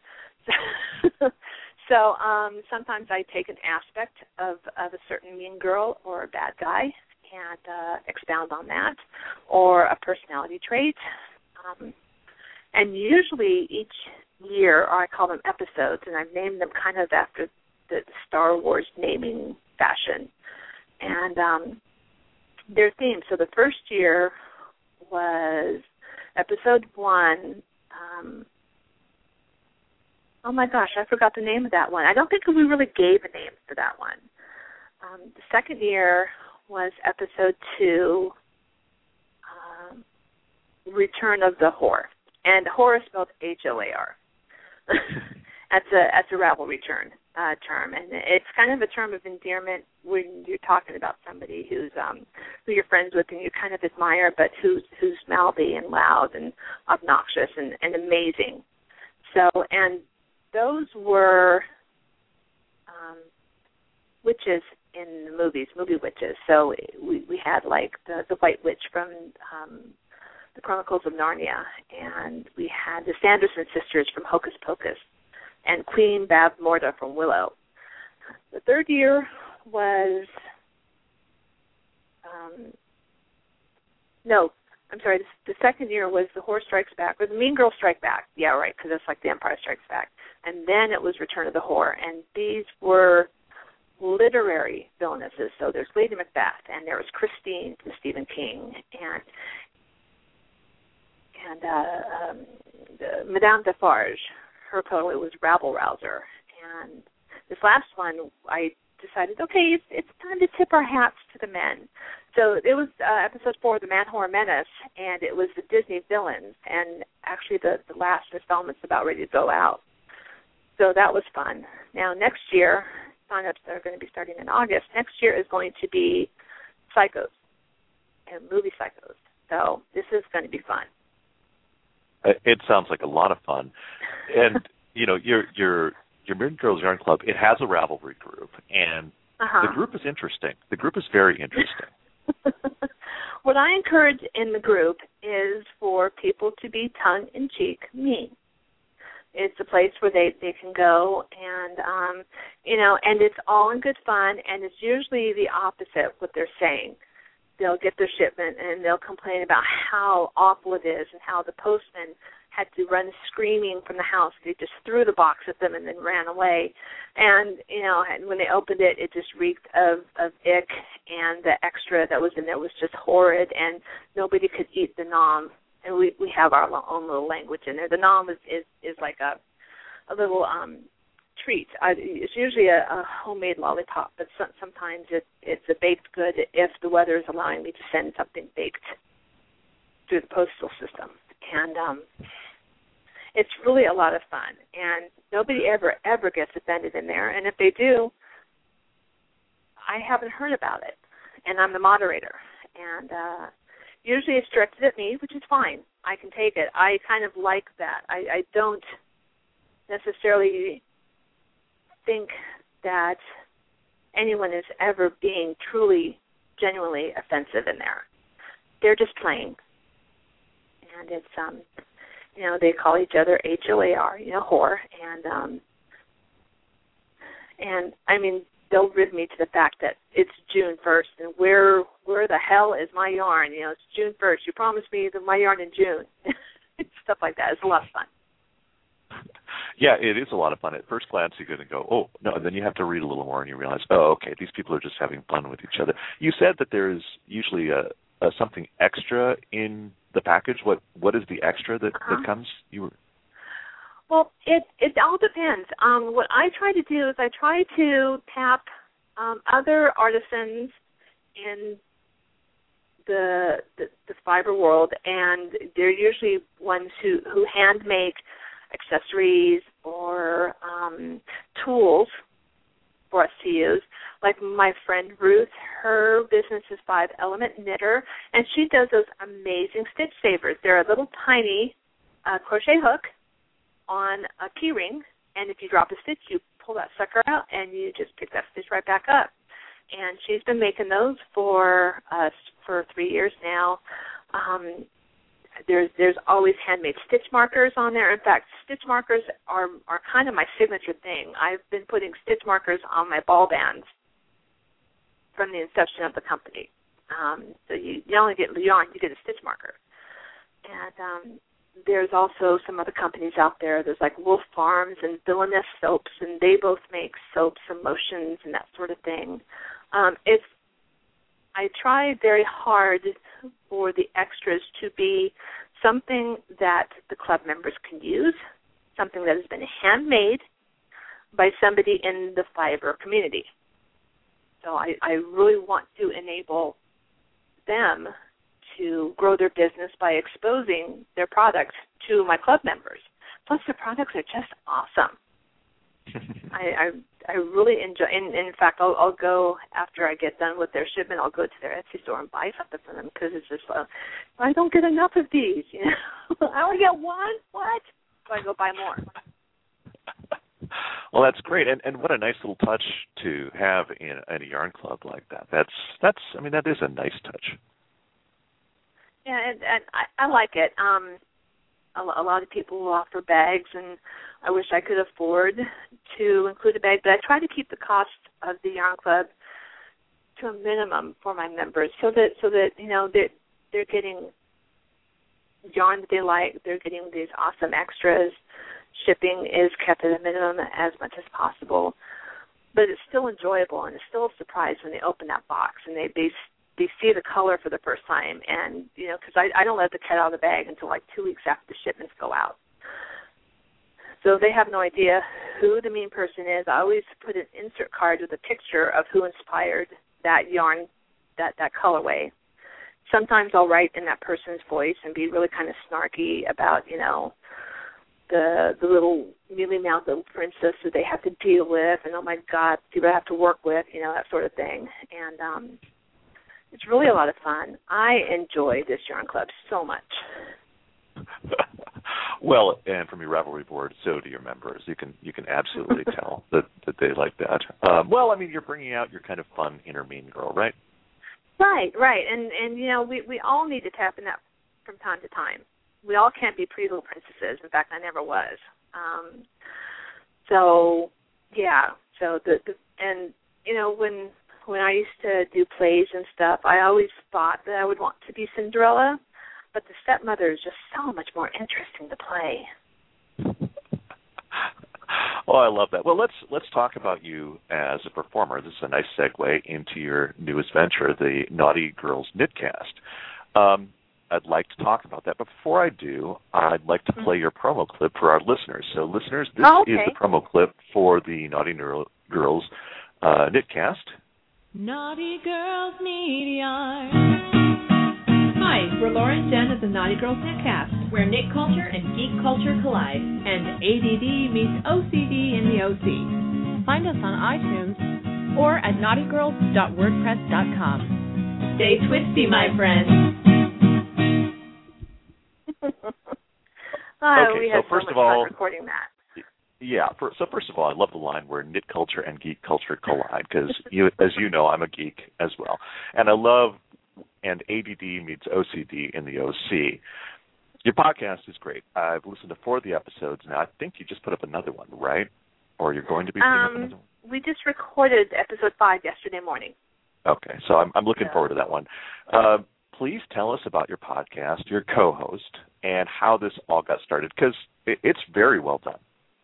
So um, sometimes I take an aspect of, of a certain mean girl or a bad guy and uh, expound on that, or a personality trait. Um, and usually each year, or I call them episodes, and I've named them kind of after the Star Wars naming fashion, and um, their theme. So the first year was episode one. Um, oh my gosh, I forgot the name of that one. I don't think we really gave a name for that one. Um, the second year was episode two, um, Return of the Whore, and whore is spelled H O A R. That's a that's a Ravelry term, uh, term, and it's kind of a term of endearment when you're talking about somebody who's um, who you're friends with and you kind of admire, but who's who's mouthy and loud and obnoxious and, and amazing. So, and those were um, witches in the movies, movie witches. So we we had like the the White Witch from um, the Chronicles of Narnia, and we had the Sanderson sisters from Hocus Pocus, and Queen Bavmorda from Willow. The third year was, um, no, I'm sorry, the, the second year was The Whore Strikes Back, or The Mean Girl Strike Back. Yeah, right, because it's like The Empire Strikes Back. And then it was Return of the Whore, and these were literary villainesses. So there's Lady Macbeth, and there was Christine from Stephen King, and and uh, um, the, Madame Defarge. Her poet was Rabble Rouser. And this last one, I decided, okay, it's, it's time to tip our hats to the men. So it was uh, episode four, The Man Whore Menace, and it was the Disney villains. And actually the, the last installment's about ready to go out. So that was fun. Now next year, sign-ups are going to be starting in August. Next year is going to be Psychos, and movie Psychos. So this is going to be fun. It sounds like a lot of fun. And, you know, your your your Mean Girls Yarn Club, it has a Ravelry group, and uh-huh. the group is interesting. The group is very interesting. What I encourage in the group is for people to be tongue-in-cheek mean. It's a place where they, they can go and, um, you know, and it's all in good fun, and it's usually the opposite what they're saying. They'll get their shipment and they'll complain about how awful it is and how the postman had to run screaming from the house. They just threw the box at them and then ran away. And, you know, and when they opened it, it just reeked of, of ick, and the extra that was in there was just horrid, and nobody could eat the nom. And we, we have our own little language in there. The nom is, is, is like a, a little um, treat. I, it's usually a, a homemade lollipop, but some, sometimes it, it's a baked good if the weather is allowing me to send something baked through the postal system. And um, it's really a lot of fun. And nobody ever, ever gets offended in there. And if they do, I haven't heard about it. And I'm the moderator. And uh, usually it's directed at me, which is fine. I can take it. I kind of like that. I, I don't necessarily think that anyone is ever being truly, genuinely offensive in there. They're just playing. and it's um, you know, they call each other H O A R, you know, whore, and um, and I mean, they'll rid me to the fact that it's June first, and where where the hell is my yarn? You know, it's June first. You promised me that my yarn in June. Stuff like that. It's a lot of fun. Yeah, it is a lot of fun. At first glance, you're going to go, oh, no, and then you have to read a little more, and you realize, oh, okay, these people are just having fun with each other. You said that there is usually a, a something extra in the package. What What is the extra that, uh-huh. that comes? You were... Well, it, it all depends. Um, what I try to do is I try to tap um, other artisans in the, the the fiber world, and they're usually ones who, who hand make accessories or um, tools for us to use. Like my friend Ruth, her business is Five Element Knitter, and she does those amazing stitch savers. They're a little tiny uh, crochet hook on a key ring, and if you drop a stitch, you pull that sucker out, and you just pick that stitch right back up. And she's been making those for us for three years now. Um, There's there's always handmade stitch markers on there. In fact, stitch markers are, are kind of my signature thing. I've been putting stitch markers on my ball bands from the inception of the company. Um, so you, you only get yarn, you get a stitch marker. And um, there's also some other companies out there. There's like Wolf Farms and Villainess Soaps, and they both make soaps and lotions and that sort of thing. Um, it's I try very hard for the extras to be something that the club members can use, something that has been handmade by somebody in the fiber community. So I, I really want to enable them to grow their business by exposing their products to my club members. Plus, the products are just awesome. I, I I really enjoy, and, and in fact, I'll, I'll go after I get done with their shipment. I'll go to their Etsy store and buy something from them because it's just, uh, I don't get enough of these. You know, I only get one. What? So I go buy more. Well, that's great, and and what a nice little touch to have in, in a yarn club like that. That's that's. I mean, that is a nice touch. Yeah, and, and I, I like it. Um, a, a lot of people will offer bags, and I wish I could afford to include a bag, but I try to keep the cost of the yarn club to a minimum for my members, so that so that you know they're they're getting yarn that they like. They're getting these awesome extras. Shipping is kept at a minimum as much as possible, but it's still enjoyable, and it's still a surprise when they open that box and they they, they see the color for the first time. And you know, because I, I don't let the cat out of the bag until like two weeks after the shipments go out. So they have no idea who the mean person is. I always put an insert card with a picture of who inspired that yarn, that, that colorway. Sometimes I'll write in that person's voice and be really kind of snarky about, you know, the the little mealy-mouthed little princess that they have to deal with, and oh my God, people I have to work with, you know, that sort of thing. And um, it's really a lot of fun. I enjoy this yarn club so much. Well, and from your Ravelry board, so do your members. You can you can absolutely tell that, that they like that. Um, well, I mean, you're bringing out your kind of fun inner mean girl, right? Right, right. And, and you know, we, we all need to tap in that from time to time. We all can't be pretty little princesses. In fact, I never was. Um, so, yeah. So the, the and you know when when I used to do plays and stuff, I always thought that I would want to be Cinderella, but the stepmother is just so much more interesting to play. Oh, I love that. Well, let's let's talk about you as a performer. This is a nice segue into your newest venture, the Naughty Girls Knitcast. Um, I'd like to talk about that, but before I do, I'd like to play your promo clip for our listeners. So, listeners, this oh, okay. is the promo clip for the Naughty Girls uh, Knitcast. Naughty Girls Need Yarn. Hi, we're Laura and Jen of the Naughty Girls Knitcast, where knit culture and geek culture collide, and A D D meets O C D in the O C. Find us on iTunes or at naughty girls dot wordpress dot com. Stay twisty, my friends. oh, okay, we so had first so much of all, fun recording that. Yeah, for, so first of all, I love the line where knit culture and geek culture collide, because you, as you know, I'm a geek as well, and I love and A D D meets O C D in the O C. Your podcast is great. I've listened to four of the episodes now. I think you just put up another one, right? Or you're going to be putting um, up another one? We just recorded episode five yesterday morning. Okay, so I'm, I'm looking yeah. forward to that one. Uh, please tell us about your podcast, your co-host, and how this all got started, because it, it's very well done.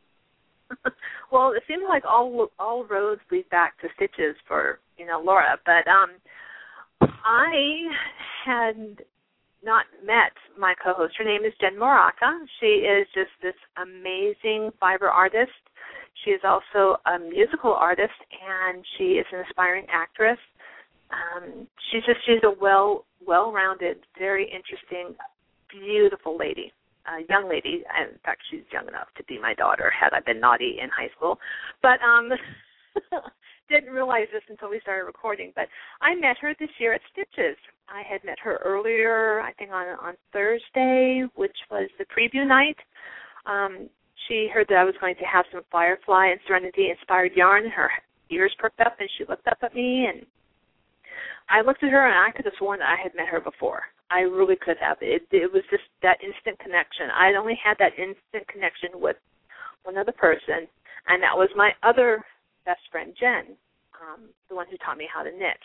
Well, it seems like all all roads lead back to Stitches for, you know, Laura, but um, I had not met my co-host. Her name is Jen Moraka. She is just this amazing fiber artist. She is also a musical artist, and she is an aspiring actress. Um, she's just she's a well well-rounded, very interesting, beautiful lady, a young lady. In fact, she's young enough to be my daughter had I been naughty in high school. But um, didn't realize this until we started recording. But I met her this year at Stitches. I had met her earlier, I think on on Thursday, which was the preview night. Um, she heard that I was going to have some Firefly and Serenity-inspired yarn, and her ears perked up, and she looked up at me, and I looked at her, and I could have sworn that I had met her before. I really could have. It, it was just that instant connection. I had only had that instant connection with one other person, and that was my other best friend, Jen, um, the one who taught me how to knit.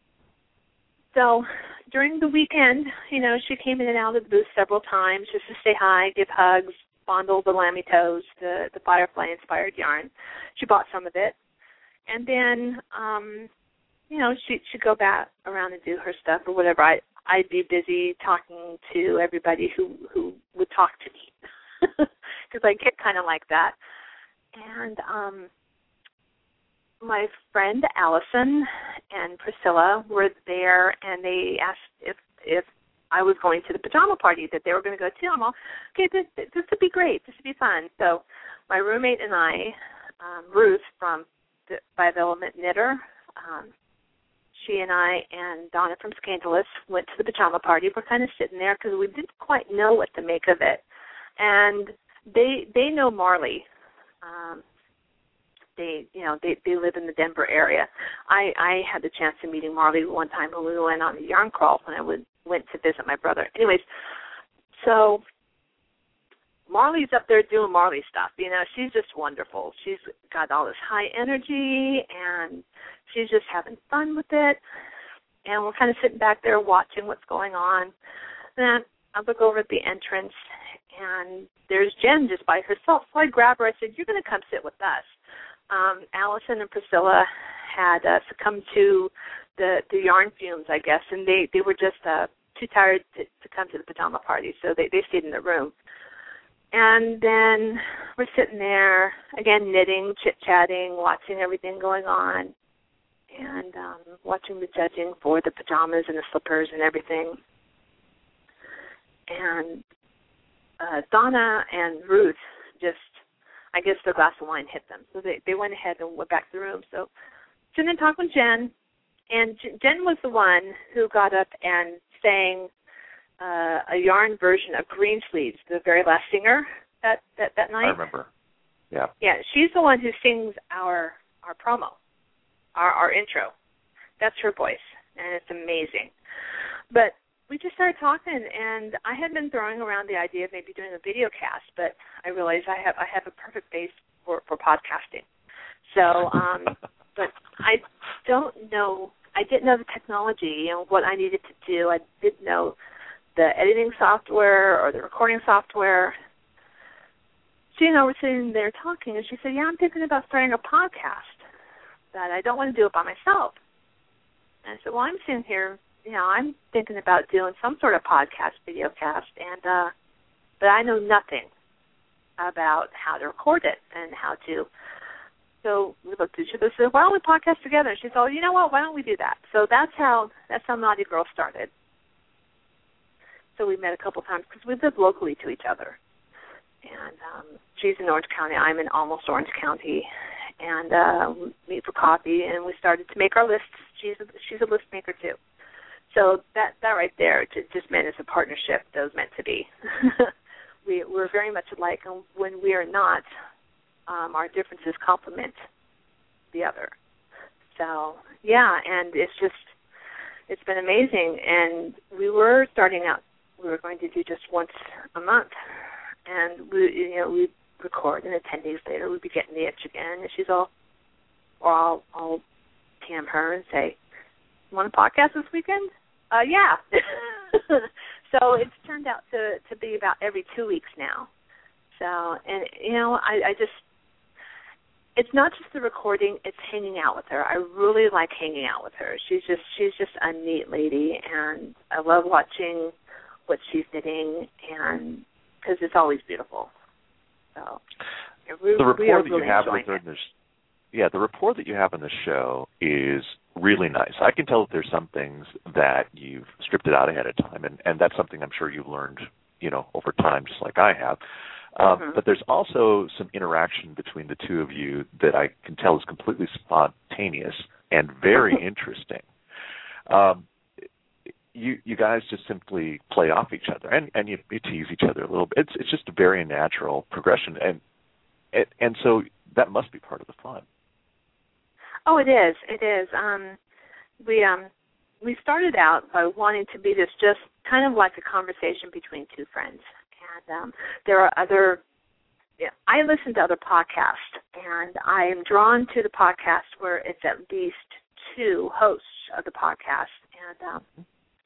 So during the weekend, you know, she came in and out of the booth several times just to say hi, give hugs, fondle the lammy toes, the, the Firefly-inspired yarn. She bought some of it. And then, um, you know, she, she'd go back around and do her stuff or whatever. I, I'd be busy talking to everybody who, who would talk to me because I get kind of like that. And um, my friend Allison and Priscilla were there, and they asked if if I was going to the pajama party that they were going to go to. I'm all, okay, this, this would be great. This would be fun. So my roommate and I, um, Ruth from the Five Element Knitter, um, she and I and Donna from Scandalous went to the pajama party. We're kind of sitting there because we didn't quite know what to make of it. And they they know Marley. Um, they you know they, they live in the Denver area. I, I had the chance of meeting Marley one time when we went on the yarn crawl when I would, went to visit my brother. Anyways, so Marley's up there doing Marley stuff. You know, she's just wonderful. She's got all this high energy, and she's just having fun with it. And we're kind of sitting back there watching what's going on. Then I look over at the entrance, and there's Jen just by herself. So I grab her. I said, "You're going to come sit with us." Um, Allison and Priscilla had uh, succumbed to the, the yarn fumes, I guess, and they, they were just uh, too tired to, to come to the pajama party, so they, they stayed in their room. And then we're sitting there, again, knitting, chit-chatting, watching everything going on, and um, watching the judging for the pajamas and the slippers and everything. And uh, Donna and Ruth just, I guess their glass of wine hit them. So they, they went ahead and went back to the room. So Jen and talked with Jen, and J- Jen was the one who got up and sang uh, a yarn version of Green Sleeves, the very last singer that, that, that night. I remember. Yeah. Yeah, she's the one who sings our our promo, our, our intro. That's her voice, and it's amazing. But we just started talking, and I had been throwing around the idea of maybe doing a video cast, but I realized I have I have a perfect base for, for podcasting. So, um, but I don't know, I didn't know the technology, you know, what I needed to do. I didn't know the editing software or the recording software. So, you know, we're sitting there talking, and she said, yeah, I'm thinking about starting a podcast, but I don't want to do it by myself. And I said, well, I'm sitting here, you know, I'm thinking about doing some sort of podcast, video cast, and uh, but I know nothing about how to record it and how to. So we looked at each other and said, why don't we podcast together? And she said, oh, you know what, why don't we do that? So that's how that's how Naughty Girl started. So we met a couple times because we live locally to each other. And um, she's in Orange County. I'm in almost Orange County. And uh, we meet for coffee, and we started to make our lists. She's a, she's a list maker, too. So that, that right there just meant it's a partnership that was meant to be. we, we're very much alike, and when we are not, um, our differences complement the other. So, yeah, and it's just, it's been amazing. And we were starting out, we were going to do just once a month, and we, you know, we record, and then ten days later we'd be getting the itch again, and she's all, or I'll, I'll P M her and say, "Want a podcast this weekend?" Uh, yeah. So it's turned out to, to be about every two weeks now. So, and, you know, I, I just, it's not just the recording, it's hanging out with her. I really like hanging out with her. She's just, she's just a neat lady, and I love watching what she's knitting, and because it's always beautiful. So, we, the rapport we are that really you have enjoying with her, it. in this, yeah, the rapport that you have in the show is really nice. I can tell that there's some things that you've scripted out ahead of time, and, and that's something I'm sure you've learned, you know, over time, just like I have. Um, Mm-hmm. But there's also some interaction between the two of you that I can tell is completely spontaneous and very interesting. Um, you you guys just simply play off each other, and, and you, you tease each other a little bit. It's it's just a very natural progression, and and, and so that must be part of the fun. Oh, it is. It is. Um, we um, we started out by wanting to be this just kind of like a conversation between two friends. And um, there are other, yeah, I listen to other podcasts, and I am drawn to the podcast where it's at least two hosts of the podcast. And um,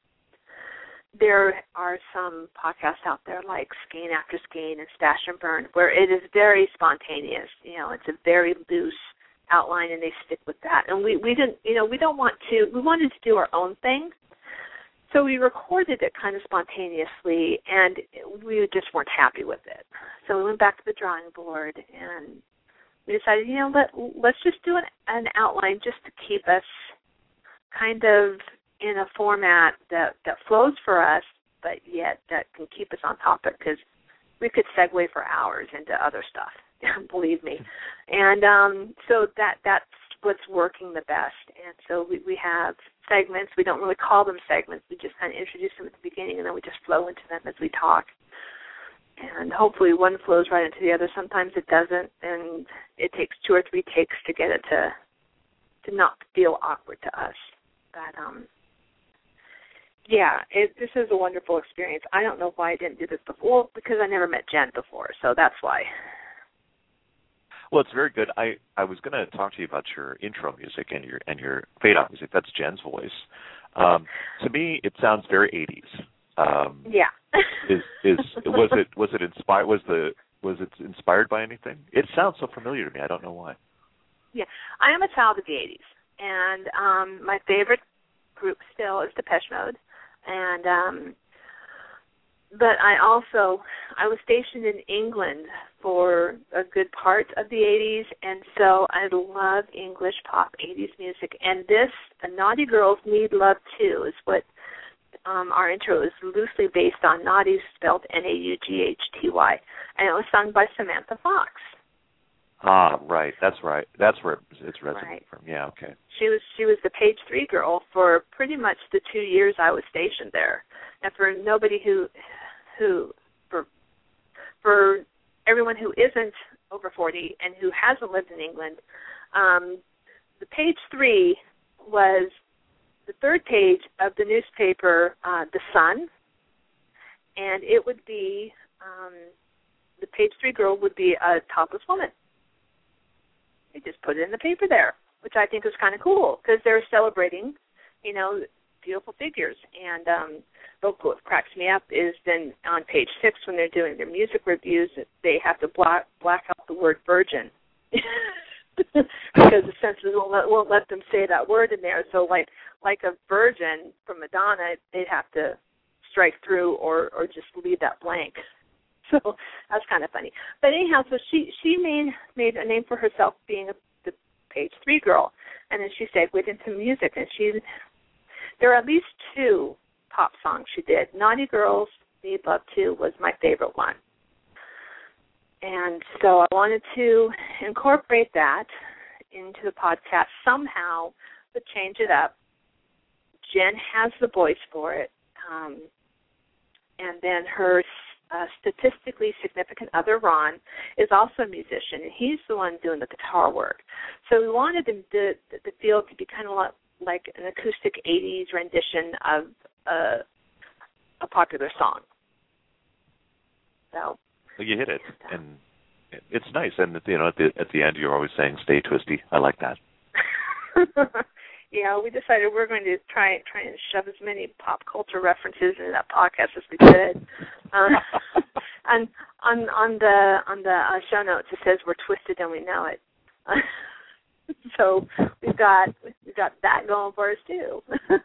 there are some podcasts out there like Skein After Skein and Stash and Burn where it is very spontaneous. You know, it's a very loose outline, and they stick with that. And we, we didn't, you know, we don't want to, we wanted to do our own thing. So we recorded it kind of spontaneously, and we just weren't happy with it. So we went back to the drawing board, and we decided, you know, let, let's just do an, an outline just to keep us kind of in a format that, that flows for us, but yet that can keep us on topic, because we could segue for hours into other stuff, believe me. And um, so that that's what's working the best. And so we, we have segments. We don't really call them segments. We just kind of introduce them at the beginning, and then we just flow into them as we talk. And hopefully one flows right into the other. Sometimes it doesn't, and it takes two or three takes to get it to to not feel awkward to us. But, um, yeah, it, this is a wonderful experience. I don't know why I didn't do this before. Well, because I never met Jen before, so that's why. Well, it's very good. I, I was going to talk to you about your intro music and your and your fade out music. That's Jen's voice. Um, to me, it sounds very eighties. Um, yeah. is is was it was it inspired? Was the was it inspired by anything? It sounds so familiar to me. I don't know why. Yeah, I am a child of the eighties, and um, my favorite group still is Depeche Mode, and um, but I also I was stationed in England for a good part of the eighties, and so I love English pop eighties music. And this, "The Naughty Girls Need Love Too," is what um, our intro is loosely based on. Naughty spelled N A U G H T Y, and it was sung by Samantha Fox. Ah, right. That's right. That's where it's resonating right. from. Yeah. Okay. She was she was the page three girl for pretty much the two years I was stationed there. And for nobody who who for for everyone who isn't over forty and who hasn't lived in England, um, the page three was the third page of the newspaper, uh, The Sun, and it would be um, the page three girl would be a topless woman. They just put it in the paper there, which I think was kind of cool because they're celebrating, you know, beautiful figures. And um, but what cracks me up is then on page six when they're doing their music reviews, they have to black black out the word virgin because the censors won't let, won't let them say that word in there. So like like a virgin from Madonna, they'd have to strike through or or just leave that blank. So that's kind of funny. But anyhow, so she, she made made a name for herself being a, the page three girl, and then she segued into music. And she, there are at least two pop songs she did. "Naughty Girls Need Love Too" was my favorite one. And so I wanted to incorporate that into the podcast somehow, but change it up. Jen has the voice for it, um, and then her Uh, statistically significant other, Ron, is also a musician, and he's the one doing the guitar work. So we wanted the, the, the field to be kind of like, like an acoustic eighties rendition of uh, a popular song. So well, you hit it, and it's nice. And you know, at the at the end, you're always saying "Stay twisty." I like that. Yeah, we decided we're going to try try and shove as many pop culture references into that podcast as we could. Um, and on on the on the uh, show notes, it says we're twisted and we know it. So we've got we've got that going for us too.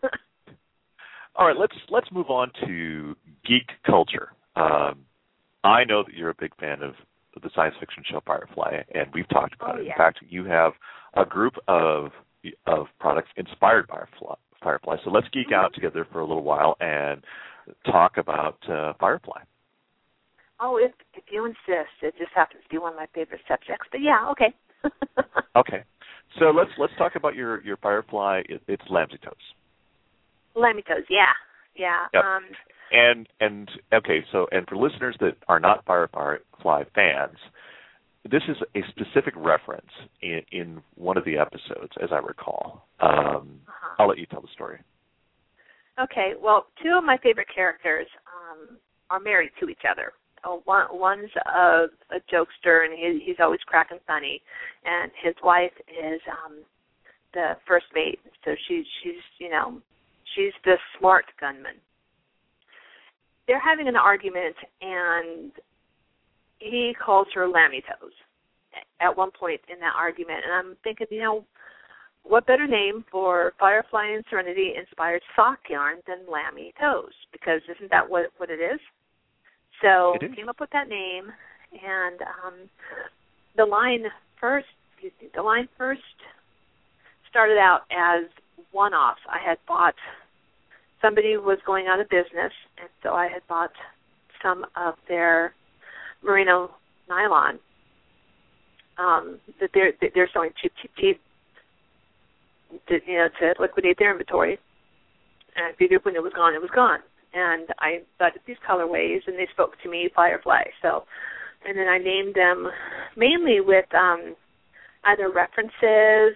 All right, let's let's move on to geek culture. Um, I know that you're a big fan of the science fiction show Firefly, and we've talked about oh, it. Yeah. In fact, you have a group of of products inspired by Firefly. So let's geek mm-hmm. out together for a little while and talk about uh, Firefly. Oh, if if you insist, it just happens to be one of my favorite subjects. But yeah, okay. Okay, so let's let's talk about your, your Firefly. It, it's Lambsy Toes. Lambsy Toes, yeah, yeah. Yep. Um, and and okay, so and for listeners that are not Firefly fans, this is a specific reference in, in one of the episodes, as I recall. Um, uh-huh. I'll let you tell the story. Okay, well, two of my favorite characters um, are married to each other. Oh, one, one's a, a jokester, and he, he's always cracking funny, and his wife is um, the first mate, so she, she's, you know, she's the smart gunman. They're having an argument, and he calls her Lammy Toes at one point in that argument, and I'm thinking, you know, what better name for Firefly and Serenity inspired sock yarn than Lammy Toes? Because isn't that what what it is? So it is. Came up with that name, and um, the line first, excuse me, the line first started out as one-offs. I had bought, somebody was going out of business, and so I had bought some of their merino nylon um, that they're that they're selling cheap, cheap, cheap. To, you know, to liquidate their inventory. And I figured when it was gone, it was gone. And I thought of these colorways, and they spoke to me, Firefly. So, and then I named them mainly with um, either references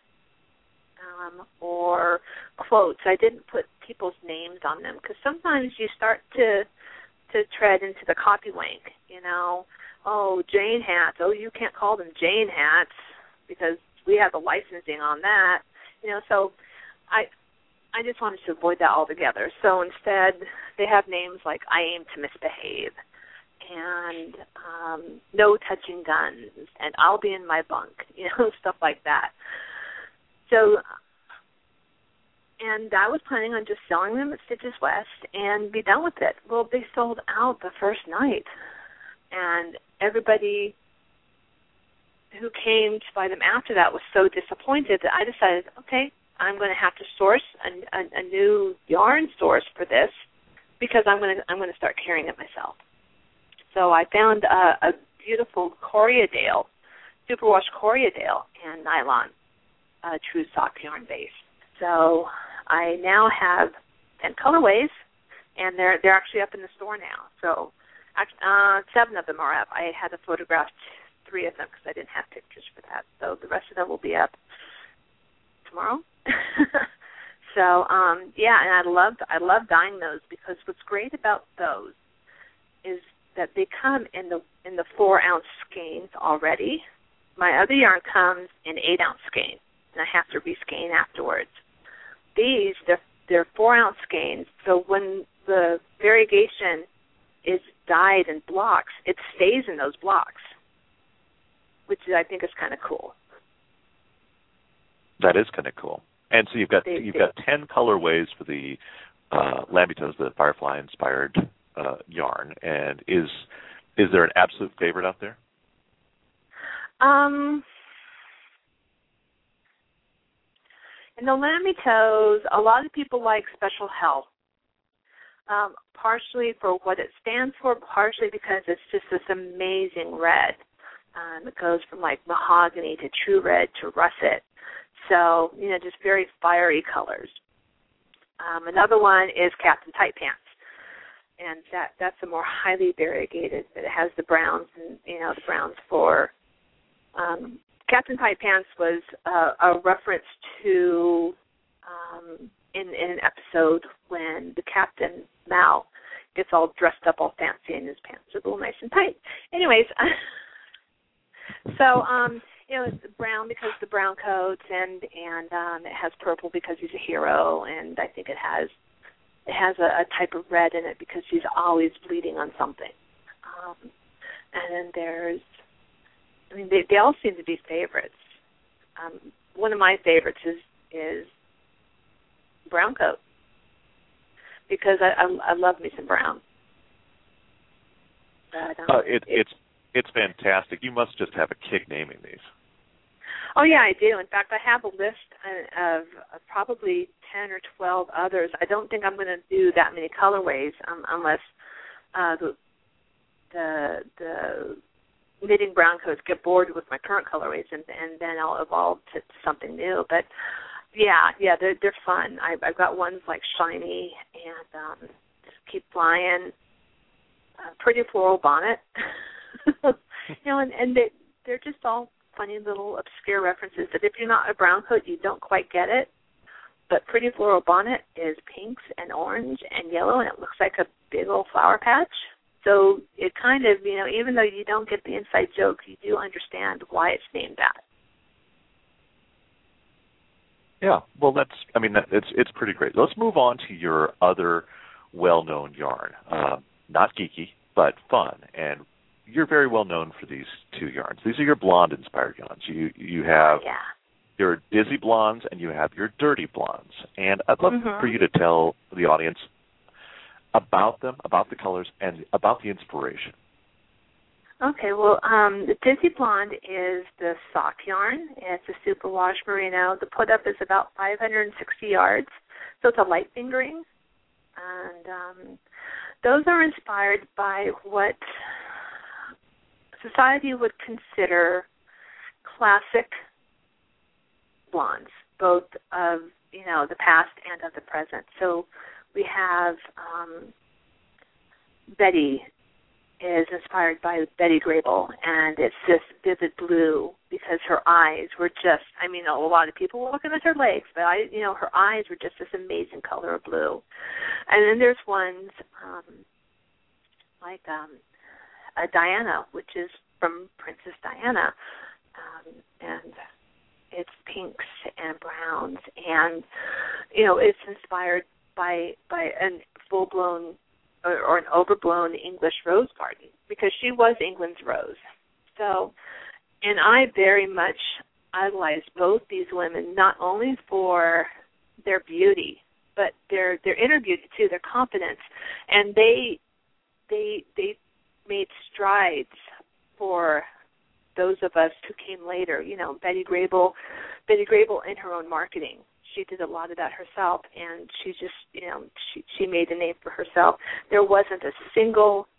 um, or quotes. I didn't put people's names on them because sometimes you start to to tread into the copy wank, you know. Oh, Jane hats. Oh, you can't call them Jane hats because we have the licensing on that. You know, so I I just wanted to avoid that altogether. So instead, they have names like I Aim to Misbehave and um, No Touching Guns and I'll Be in My Bunk, you know, stuff like that. So, and I was planning on just selling them at Stitches West and be done with it. Well, they sold out the first night, and everybody who came to buy them after that was so disappointed that I decided, okay, I'm going to have to source a, a, a new yarn source for this because I'm going to I'm going to start carrying it myself. So I found a, a beautiful Coriadale, superwash Coriadale and nylon, uh, true sock yarn base. So I now have ten colorways, and they're they're actually up in the store now. So uh, seven of them are up. I had to photograph three of them because I didn't have pictures for that. So the rest of them will be up tomorrow. so um, yeah, and I love I love dyeing those because what's great about those is that they come in the in the four ounce skeins already. My other yarn comes in eight ounce skeins, and I have to reskein afterwards. These they're they're four ounce skeins, so when the variegation is dyed in blocks, it stays in those blocks, which I think is kind of cool. That is kind of cool. And so you've got they, you've they, got ten colorways for the uh, Lammy Toes, the Firefly inspired uh, yarn. And is is there an absolute favorite out there? Um, in the Lammy Toes, a lot of people like Special Hell. Um, partially for what it stands for, partially because it's just this amazing red. Um, it goes from like mahogany to true red to russet. So, you know, just very fiery colors. Um, another one is Captain Tight Pants. And that that's a more highly variegated. It has the browns and, you know, the browns for um, Captain Tight Pants was uh, a reference to um, in, in an episode when the captain, Mal, gets all dressed up all fancy and his pants are a little nice and tight. Anyways, so, um, you know, it's brown because the brown coats, and, and um, it has purple because he's a hero, and I think it has it has a, a type of red in it because he's always bleeding on something. Um, and then there's, I mean, they, they all seem to be favorites. Um, one of my favorites is, is brown coat because I, I, I love me some brown. But, um, uh, it, it's it's fantastic. You must just have a kick naming these. Oh, yeah, I do. In fact, I have a list of, of probably ten or twelve others. I don't think I'm going to do that many colorways um, unless uh, the, the the knitting brown coats get bored with my current colorways, and, and then I'll evolve to, to something new. But, yeah, yeah, they're, they're fun. I, I've got ones like shiny and um, just keep flying, uh, pretty floral bonnet. you know, and, and they, they're just all funny little obscure references that if you're not a brown coat, you don't quite get it. But Pretty Floral Bonnet is pinks and orange and yellow, and it looks like a big old flower patch. So it kind of, you know, even though you don't get the inside joke, you do understand why it's named that. Yeah, well, that's, I mean, that, it's it's pretty great. Let's move on to your other well-known yarn. Uh, not geeky, but fun. And you're very well known for these two yarns. These are your blonde-inspired yarns. You you have yeah. your Dizzy Blondes and you have your Dirty Blondes. And I'd love mm-hmm. for you to tell the audience about them, about the colors, and about the inspiration. Okay, well, um, the Dizzy Blonde is the sock yarn. It's a superwash merino. The put-up is about five hundred sixty yards, so it's a light fingering. And um, those are inspired by what society would consider classic blondes, both of, you know, the past and of the present. So we have um, Betty is inspired by Betty Grable, and it's this vivid blue because her eyes were just, I mean, a lot of people were looking at her legs, but, I, you know, her eyes were just this amazing color of blue. And then there's ones um, like um, a Diana, which is from Princess Diana, um, and it's pinks and browns, and, you know, it's inspired by by a full-blown or, or an overblown English rose garden because she was England's rose. So, and I very much idolize both these women, not only for their beauty, but their their inner beauty too, their confidence, and they they they made strides for those of us who came later. You know, Betty Grable, Betty Grable in her own marketing, she did a lot of that herself, and she just, you know, she she made a name for herself. There wasn't a single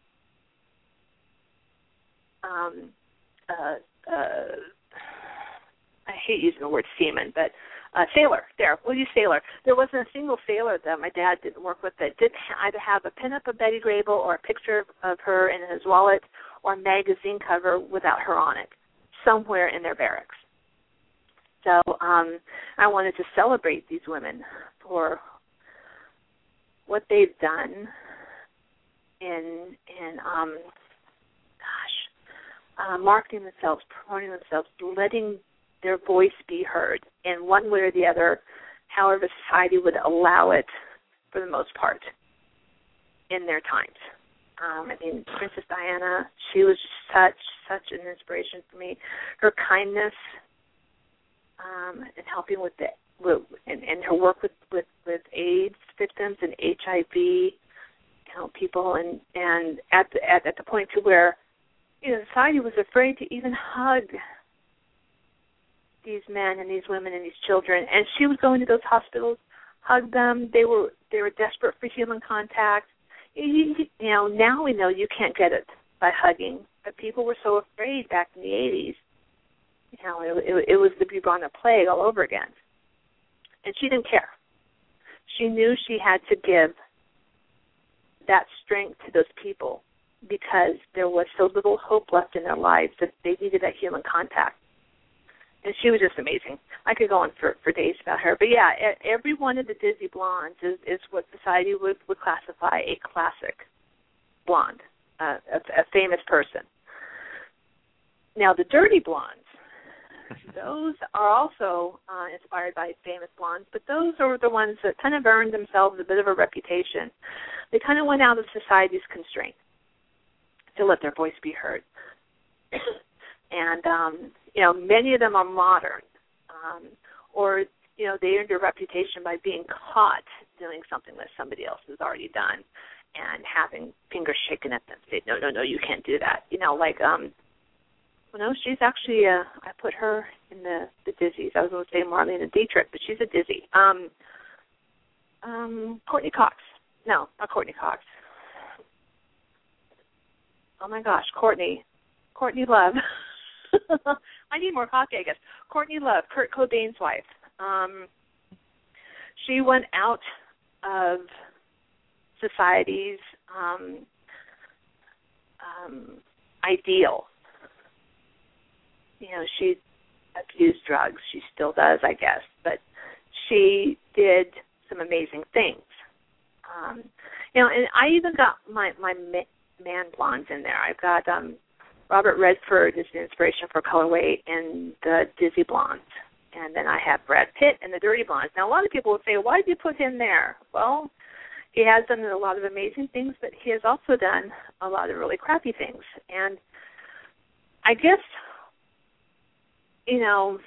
um, uh, uh, I hate using the word seaman, but uh, sailor, there, we'll use sailor. There wasn't a single sailor that my dad didn't work with that didn't either have a pinup of Betty Grable or a picture of her in his wallet or a magazine cover without her on it, somewhere in their barracks. So um, I wanted to celebrate these women for what they've done in, in um, gosh, uh, marketing themselves, promoting themselves, letting their voice be heard in one way or the other, however society would allow it for the most part in their times. Um, I mean, Princess Diana, she was such, such an inspiration for me. Her kindness um, and helping with the, with, and, and her work with, with, with AIDS victims and H I V, you know, people, and, and at, the, at, at the point to where, you know, society was afraid to even hug these men and these women and these children, and she would go into those hospitals, hug them. They were they were desperate for human contact. You, you know, now we know you can't get it by hugging, but people were so afraid back in the eighties. You know, it, it, it was the bubonic plague all over again, and she didn't care. She knew she had to give that strength to those people because there was so little hope left in their lives that they needed that human contact. And she was just amazing. I could go on for, for days about her. But, yeah, every one of the Dizzy Blondes is, is what society would, would classify a classic blonde, uh, a, a famous person. Now, the dirty blondes, those are also uh, inspired by famous blondes, but those are the ones that kind of earned themselves a bit of a reputation. They kind of went out of society's constraint to let their voice be heard. And, um, you know, many of them are modern, um, or, you know, they earned a reputation by being caught doing something that somebody else has already done and having fingers shaken at them, say, no, no, no, you can't do that. You know, like, um, well, no, she's actually, uh, I put her in the, the Dizzies. I was going to say Marlene Dietrich, but she's a Dizzy. Um, um, Courtney Cox. No, not Courtney Cox. Oh, my gosh, Courtney. Courtney Love. I need more coffee, I guess. Courtney Love, Kurt Cobain's wife. Um, she went out of society's um, um, ideal. You know, she abused drugs. She still does, I guess. But she did some amazing things. Um, you know, and I even got my, my man blondes in there. I've got um, Robert Redford is the inspiration for colorway in the Dizzy Blondes. And then I have Brad Pitt and the Dirty Blondes. Now, a lot of people would say, why did you put him there? Well, he has done a lot of amazing things, but he has also done a lot of really crappy things. And I guess, you know,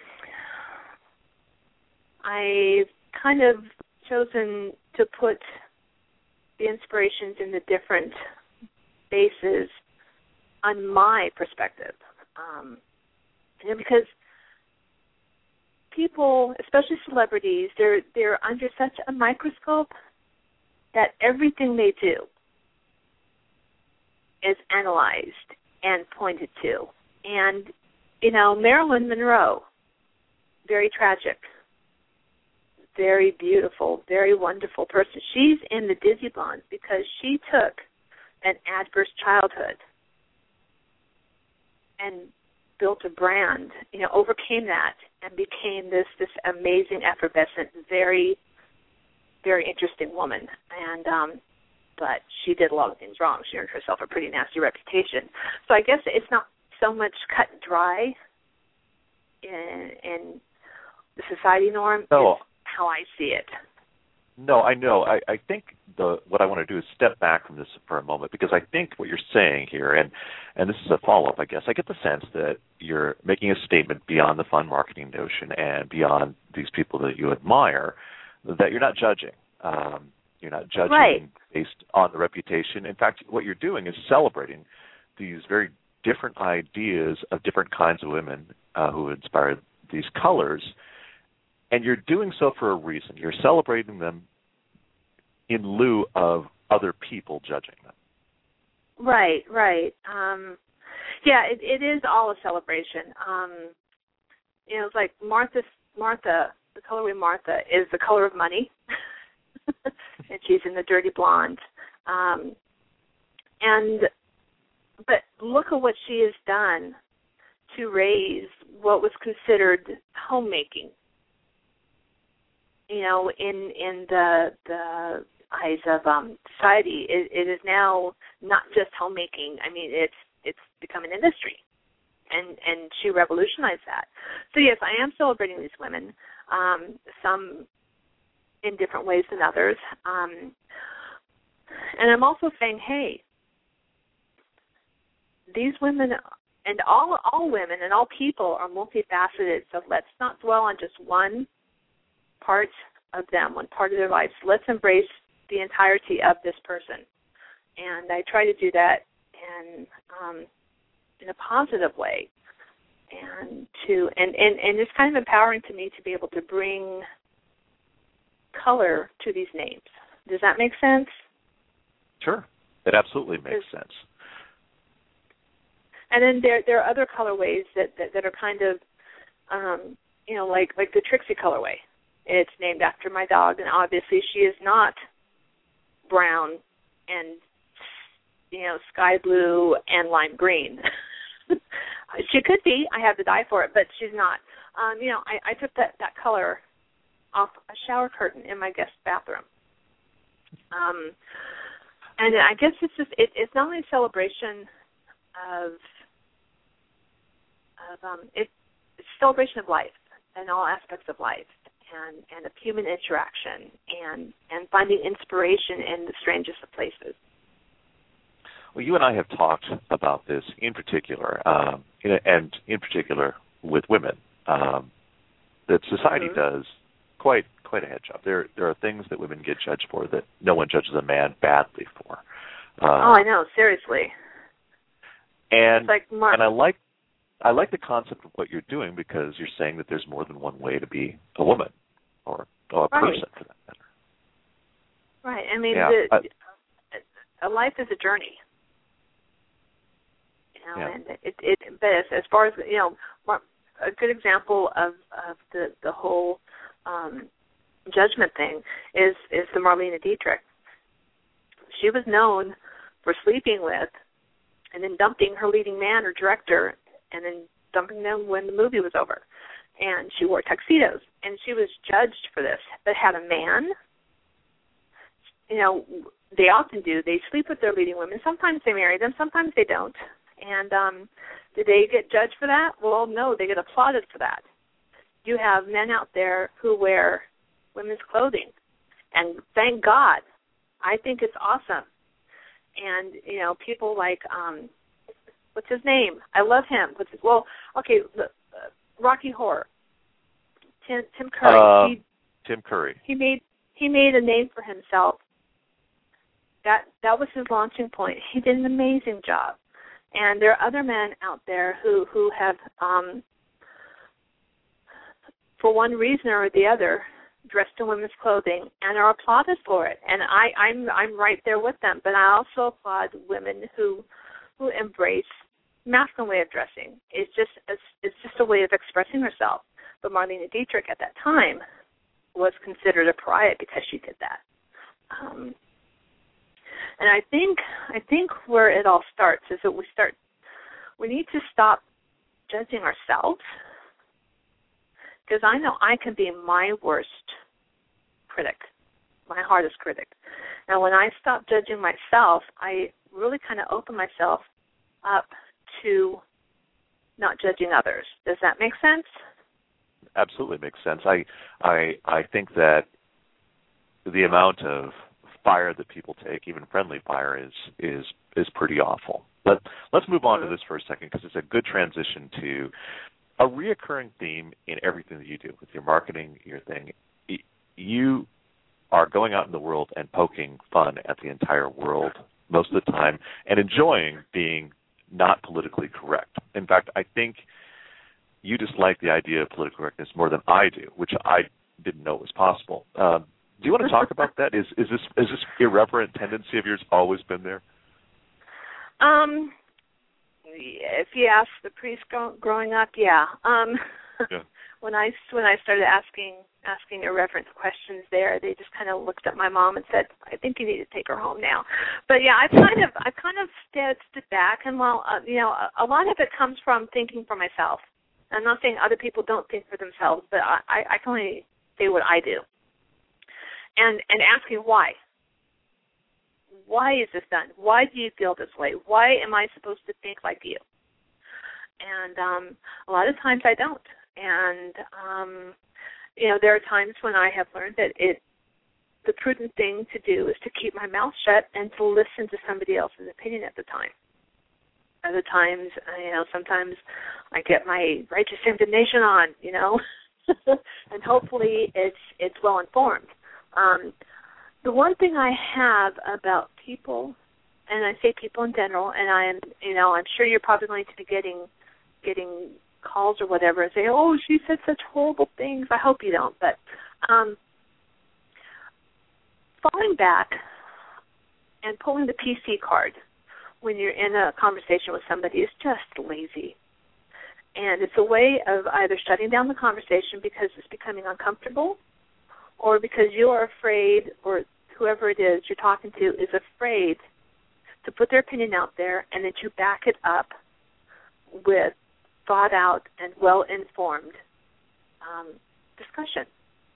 I've kind of chosen to put the inspirations in the different bases on my perspective. Um, you know, because people, especially celebrities, they're they're under such a microscope that everything they do is analyzed and pointed to. And, you know, Marilyn Monroe, very tragic, very beautiful, very wonderful person. She's in the Dizzy Blondes because she took an adverse childhood and built a brand, you know, overcame that and became this this amazing, effervescent, very, very interesting woman. And um, but she did a lot of things wrong. She earned herself a pretty nasty reputation. So I guess it's not so much cut and dry in, in the society norm. No. It's how I see it. No, I know. I, I think the what I want to do is step back from this for a moment, because I think what you're saying here, and, and this is a follow-up, I guess, I get the sense that you're making a statement beyond the fun marketing notion and beyond these people that you admire, that you're not judging. Um, you're not judging right. based on the reputation. In fact, what you're doing is celebrating these very different ideas of different kinds of women uh, who inspired these colors, and you're doing so for a reason. You're celebrating them in lieu of other people judging them. Right, right. Um, yeah, it, it is all a celebration. Um, you know, it's like Martha, Martha, the colorway Martha is the color of money, and she's in the Dirty Blonde. Um, and but look at what she has done to raise what was considered homemaking. You know, in in the the eyes of um, society, it, it is now not just homemaking. I mean, it's it's become an industry, and and she revolutionized that. So yes, I am celebrating these women, um, some in different ways than others, um, and I'm also saying, hey, these women and all all women and all people are multifaceted. So let's not dwell on just one part of them, one part of their lives. Let's embrace the entirety of this person. And I try to do that in um, in a positive way. And to and, and, and it's kind of empowering to me to be able to bring color to these names. Does that make sense? Sure. It absolutely makes sense. And then there there are other colorways that, that, that are kind of um, you know, like like the Trixie colorway. It's named after my dog, and obviously she is not brown and, you know, sky blue and lime green. She could be. I have the dye for it, but she's not. Um, you know, I, I took that, that color off a shower curtain in my guest bathroom. Um, and I guess it's just it, it's not only a celebration of of um, it, it's a celebration of life and all aspects of life, and, and of human interaction, and, and finding inspiration in the strangest of places. Well, you and I have talked about this in particular, um, in a, and in particular with women, um, that society mm-hmm. does quite quite a head job. There there are things that women get judged for that no one judges a man badly for. Uh, oh, I know, seriously. And like Mark. and I like I like the concept of what you're doing, because you're saying that there's more than one way to be a woman or, or a right. person for that matter. Right. I mean, yeah, the, I, a life is a journey. You know, yeah. and it, it, but as, as far as, you know, a good example of, of the, the whole um, judgment thing is, is the Marlene Dietrich. She was known for sleeping with and then dumping her leading man or director, and then dumping them when the movie was over. And she wore tuxedos, and she was judged for this. But had a man, you know, they often do. They sleep with their leading women. Sometimes they marry them, sometimes they don't. And um, do they get judged for that? Well, no, they get applauded for that. You have men out there who wear women's clothing, and thank God. I think it's awesome. And, you know, people like, um, what's his name? I love him. What's his, well, okay, the, uh, Rocky Horror. Tim, Tim Curry. Uh, he, Tim Curry. He made he made a name for himself. That that was his launching point. He did an amazing job. And there are other men out there who who have, um, for one reason or the other, dressed in women's clothing and are applauded for it. And I, I'm I'm right there with them. But I also applaud women who who embrace masculine way of dressing. It's just it's, it's just a way of expressing herself. But Marlene Dietrich at that time was considered a pariah because she did that. Um, and I think I think where it all starts is that we start we need to stop judging ourselves, because I know I can be my worst critic, my hardest critic. And when I stop judging myself, I really kind of open myself up to not judging others. Does that make sense? Absolutely makes sense. I I I think that the amount of fire that people take, even friendly fire, is is is pretty awful. But let's move on to this for a second, because it's a good transition to a reoccurring theme in everything that you do with your marketing, your thing. You are going out in the world and poking fun at the entire world most of the time and enjoying being not politically correct. In fact, I think you dislike the idea of political correctness more than I do, which I didn't know was possible. Um, do you want to talk about that? Is is this is this irreverent tendency of yours always been there? Um, if you ask the priest growing up, yeah. Um, yeah. when I when I started asking asking irreverent questions there, they just kind of looked at my mom and said, "I think you need to take her home now." But yeah, I kind of I kind of stood, stood back, and well, uh, you know, a, a lot of it comes from thinking for myself. I'm not saying other people don't think for themselves, but I, I, I can only say what I do. And and asking why. Why is this done? Why do you feel this way? Why am I supposed to think like you? And um, a lot of times I don't. And, um, you know, there are times when I have learned that it, the prudent thing to do is to keep my mouth shut and to listen to somebody else's opinion at the time. Other times, you know, sometimes I get my righteous indignation on, you know, and hopefully it's it's well informed. Um, the one thing I have about people, and I say people in general, and I am, you know, I'm sure you're probably going to be getting getting calls or whatever and say, "Oh, she said such horrible things." I hope you don't, but um, falling back and pulling the P C card when you're in a conversation with somebody is just lazy. And it's a way of either shutting down the conversation because it's becoming uncomfortable, or because you are afraid, or whoever it is you're talking to is afraid to put their opinion out there, and that you back it up with thought out and well-informed um, discussion.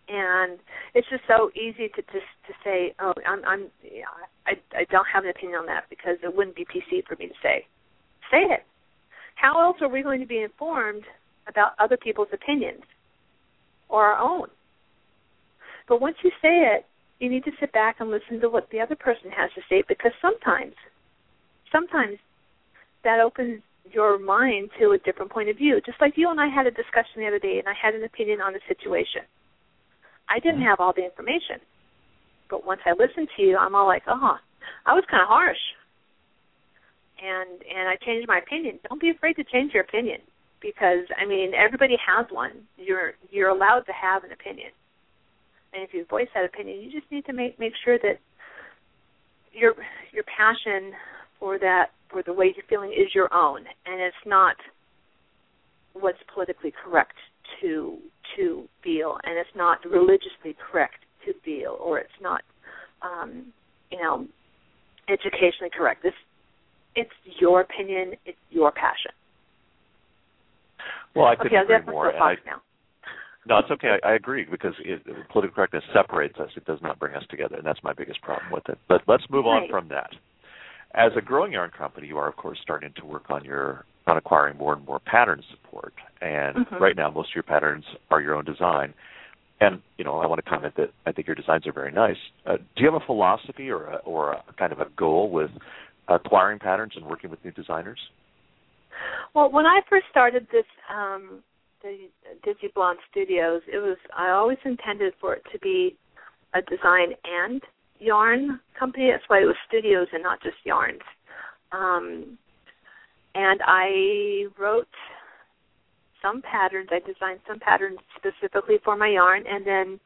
And it's just so easy to just to say, oh, I'm, I'm yeah, I, I don't have an opinion on that because it wouldn't be P C for me to say. Say it. How else are we going to be informed about other people's opinions or our own? But once you say it, you need to sit back and listen to what the other person has to say, because sometimes, sometimes that opens your mind to a different point of view. Just like you and I had a discussion the other day, and I had an opinion on a situation. I didn't have all the information, but once I listened to you, I'm all like, oh, I was kind of harsh, and and I changed my opinion. Don't be afraid to change your opinion, because I mean everybody has one. You're you're allowed to have an opinion, and if you voice that opinion, you just need to make make sure that your your passion for that for the way you're feeling is your own, and it's not what's politically correct to to feel, and it's not religiously correct to feel, or it's not, um, you know, educationally correct. This, it's your opinion, it's your passion. Well, I couldn't okay, agree more. And I, now. No, it's okay. I, I agree, because it, political correctness separates us. It does not bring us together, and that's my biggest problem with it. But let's move right. on from that. As a growing yarn company, you are, of course, starting to work on your on acquiring more and more pattern support. And mm-hmm. right now, most of your patterns are your own design. And, you know, I want to comment that I think your designs are very nice. Uh, do you have a philosophy or a, or a kind of a goal with acquiring patterns and working with new designers? Well, when I first started this, um, the Dizzy Blonde Studios, it was I always intended for it to be a design and yarn company. That's why it was studios and not just yarns. Um, and I wrote some patterns. I designed some patterns specifically for my yarn, and then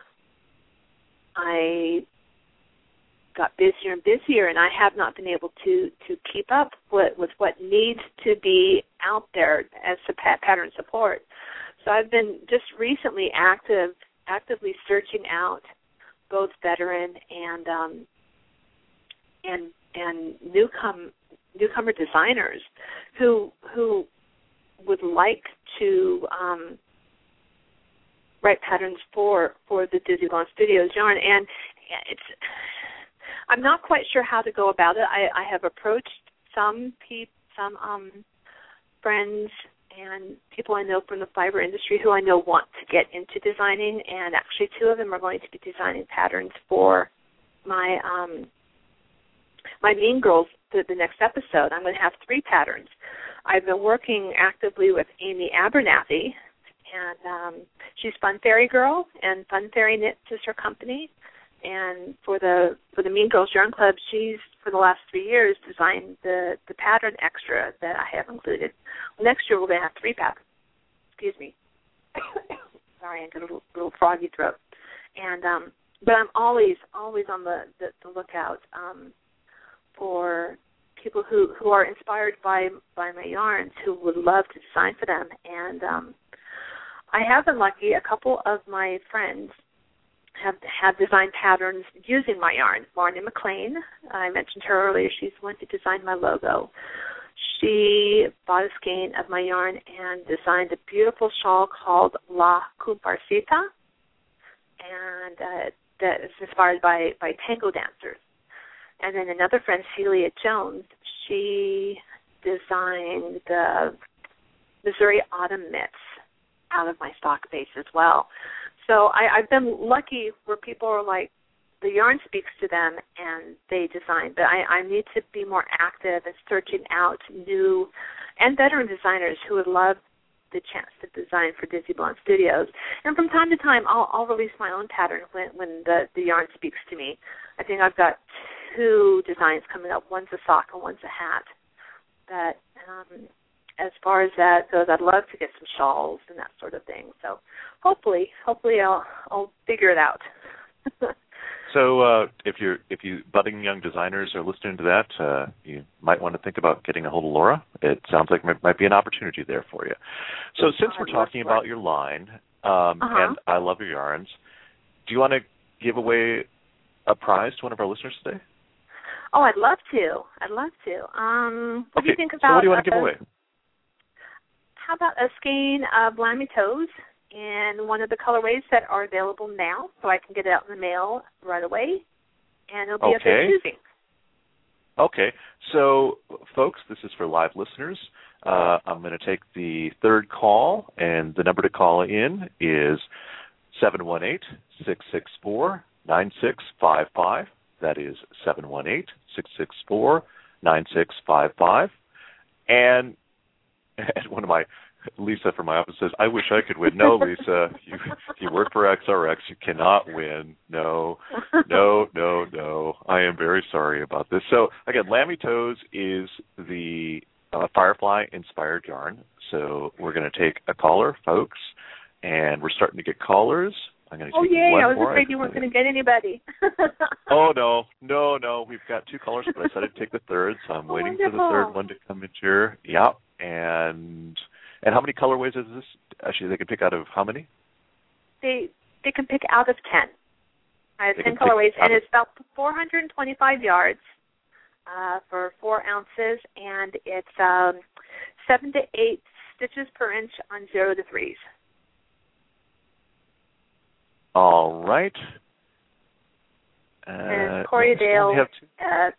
I got busier and busier, and I have not been able to, to keep up with, with what needs to be out there as a pattern support. So I've been just recently active, actively searching out both veteran and um, and and newcom newcomer designers who who would like to um, write patterns for for the Dizzy Blonde Studios yarn, and it's I'm not quite sure how to go about it. I, I have approached some pe- some um, friends and people I know from the fiber industry who I know want to get into designing, and actually two of them are going to be designing patterns for my um, my Mean Girls, the, the next episode. I'm going to have three patterns. I've been working actively with Amy Abernathy, and um, she's Fun Fairy Girl, and Fun Fairy Knits is her company. And for the for the Mean Girls Yarn Club, she's, for the last three years, designed the, the pattern extra that I have included. Well, next year, we're going to have three patterns. Excuse me. Sorry, I got a little, little froggy throat. And um, but I'm always, always on the, the, the lookout um, for people who, who are inspired by, by my yarns, who would love to design for them. And um, I have been lucky. A couple of my friends have have designed patterns using my yarn. Marnie McLean, I mentioned her earlier. She's the one who designed my logo. She bought a skein of my yarn and designed a beautiful shawl called La Comparsita, and uh, that is inspired by, by tango dancers. And then another friend, Celia Jones, she designed the Missouri Autumn Mitts out of my stock base as well. So I, I've been lucky where people are like, the yarn speaks to them and they design. But I, I need to be more active in searching out new and veteran designers who would love the chance to design for Dizzy Blonde Studios. And from time to time, I'll, I'll release my own pattern when, when the, the yarn speaks to me. I think I've got two designs coming up. One's a sock and one's a hat. But um, as far as that goes, I'd love to get some shawls and that sort of thing. So hopefully, hopefully I'll I'll figure it out. So uh, if you're if you budding young designers are listening to that, uh, you might want to think about getting a hold of Laura. It sounds like it might be an opportunity there for you. So since we're talking about your line, um, uh-huh. and I love your yarns, do you want to give away a prize to one of our listeners today? Oh, I'd love to. I'd love to. Um, what okay. do you think about? So what do you want to uh, give away? How about a skein of Lammy Toes in one of the colorways that are available now, so I can get it out in the mail right away, and it'll be of their choosing. Okay. So, folks, this is for live listeners. Uh, I'm going to take the third call, and the number to call in is seven one eight, six six four, nine six five five. That is seven one eight, six six four, nine six five five. And, and one of my, Lisa from my office says, I wish I could win. No, Lisa, you, you work for X R X. You cannot win. No, no, no, no. I am very sorry about this. So, again, Lammy Toes is the uh, Firefly-inspired yarn. So we're going to take a caller, folks, and we're starting to get callers. I'm going to oh, take yay. one I was more. afraid you weren't going to get anybody. oh, no. No, no. We've got two callers, but I said I'd take the third, so I'm oh, waiting wonderful. for the third one to come in here. Yep. And and how many colorways is this? Actually, they can pick out of how many? They they can pick out of ten. I have they ten colorways, and of... it's about four hundred twenty-five yards uh, for four ounces, and it's um, seven to eight stitches per inch on zero to threes. All right. Uh, and Corriedale, uh,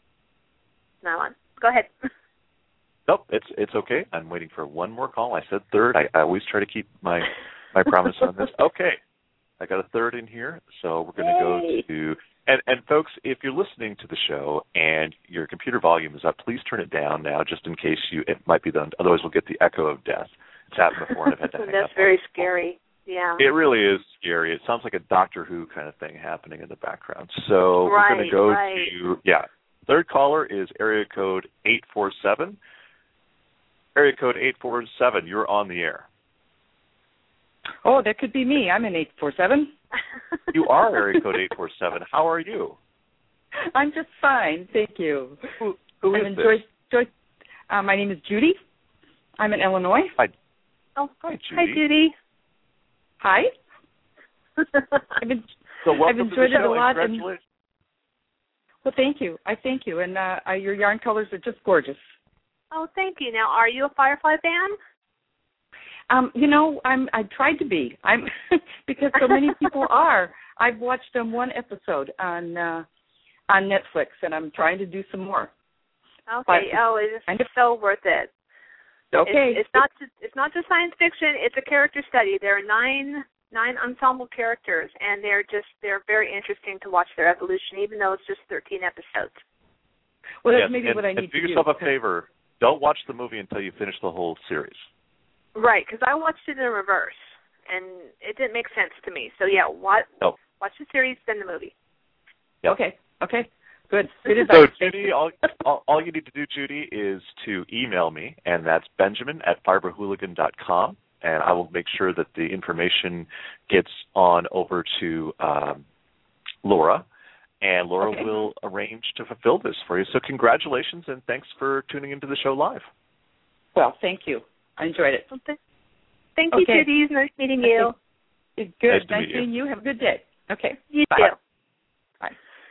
nylon. Go ahead. Nope, it's it's okay. I'm waiting for one more call. I said third. I, I always try to keep my, my promise on this. Okay. I got a third in here, so we're going to go to and, and folks, if you're listening to the show and your computer volume is up, please turn it down now, just in case you it might be done. Otherwise, we'll get the echo of death. It's happened before, and I've had to hang up. That's very scary. Yeah. It really is scary. It sounds like a Doctor Who kind of thing happening in the background. So right, we're going to go right. to yeah. Third caller is area code eight four seven. Area code eight four seven, you're on the air. Oh, that could be me. I'm in eight four seven. You are area code eight four seven. How are you? I'm just fine, thank you. Who, who I'm is in this? Joyce, Joyce, uh, my name is Judy. I'm in Illinois. Hi. Oh, hi, Judy. Hi, Judy. Hi. I've, been, so welcome I've enjoyed to the show. it a lot. Congratulations. And, well, thank you. I thank you. And uh, uh, your yarn colors are just gorgeous. Oh, thank you. Now, are you a Firefly fan? Um, you know, I'm. I tried to be. I'm because so many people are. I've watched them one episode on uh, on Netflix, and I'm trying to do some more. Okay. But oh, it's kind of so worth it. Okay. It's, it's not. Just, it's not just science fiction. It's a character study. There are nine nine ensemble characters, and they're just they're very interesting to watch their evolution, even though it's just thirteen episodes. Well, that's yes, maybe and, what I need and do to do. Do yourself a favor. Don't watch the movie until you finish the whole series. Right, because I watched it in reverse, and it didn't make sense to me. So, yeah, what, oh. watch the series, then the movie. Yep. Okay, okay, good. Good advice. So, Judy, all, all, all you need to do, Judy, is to email me, and that's Benjamin at fiber hooligan dot com, and I will make sure that the information gets on over to um, Laura, and Laura okay. will arrange to fulfill this for you. So congratulations, and thanks for tuning into the show live. Well, thank you. I enjoyed it. Thank you, okay. Judy. Nice meeting you. Good. Nice, nice meet meeting you. you. Have a good day. Okay. You Bye. too. Bye.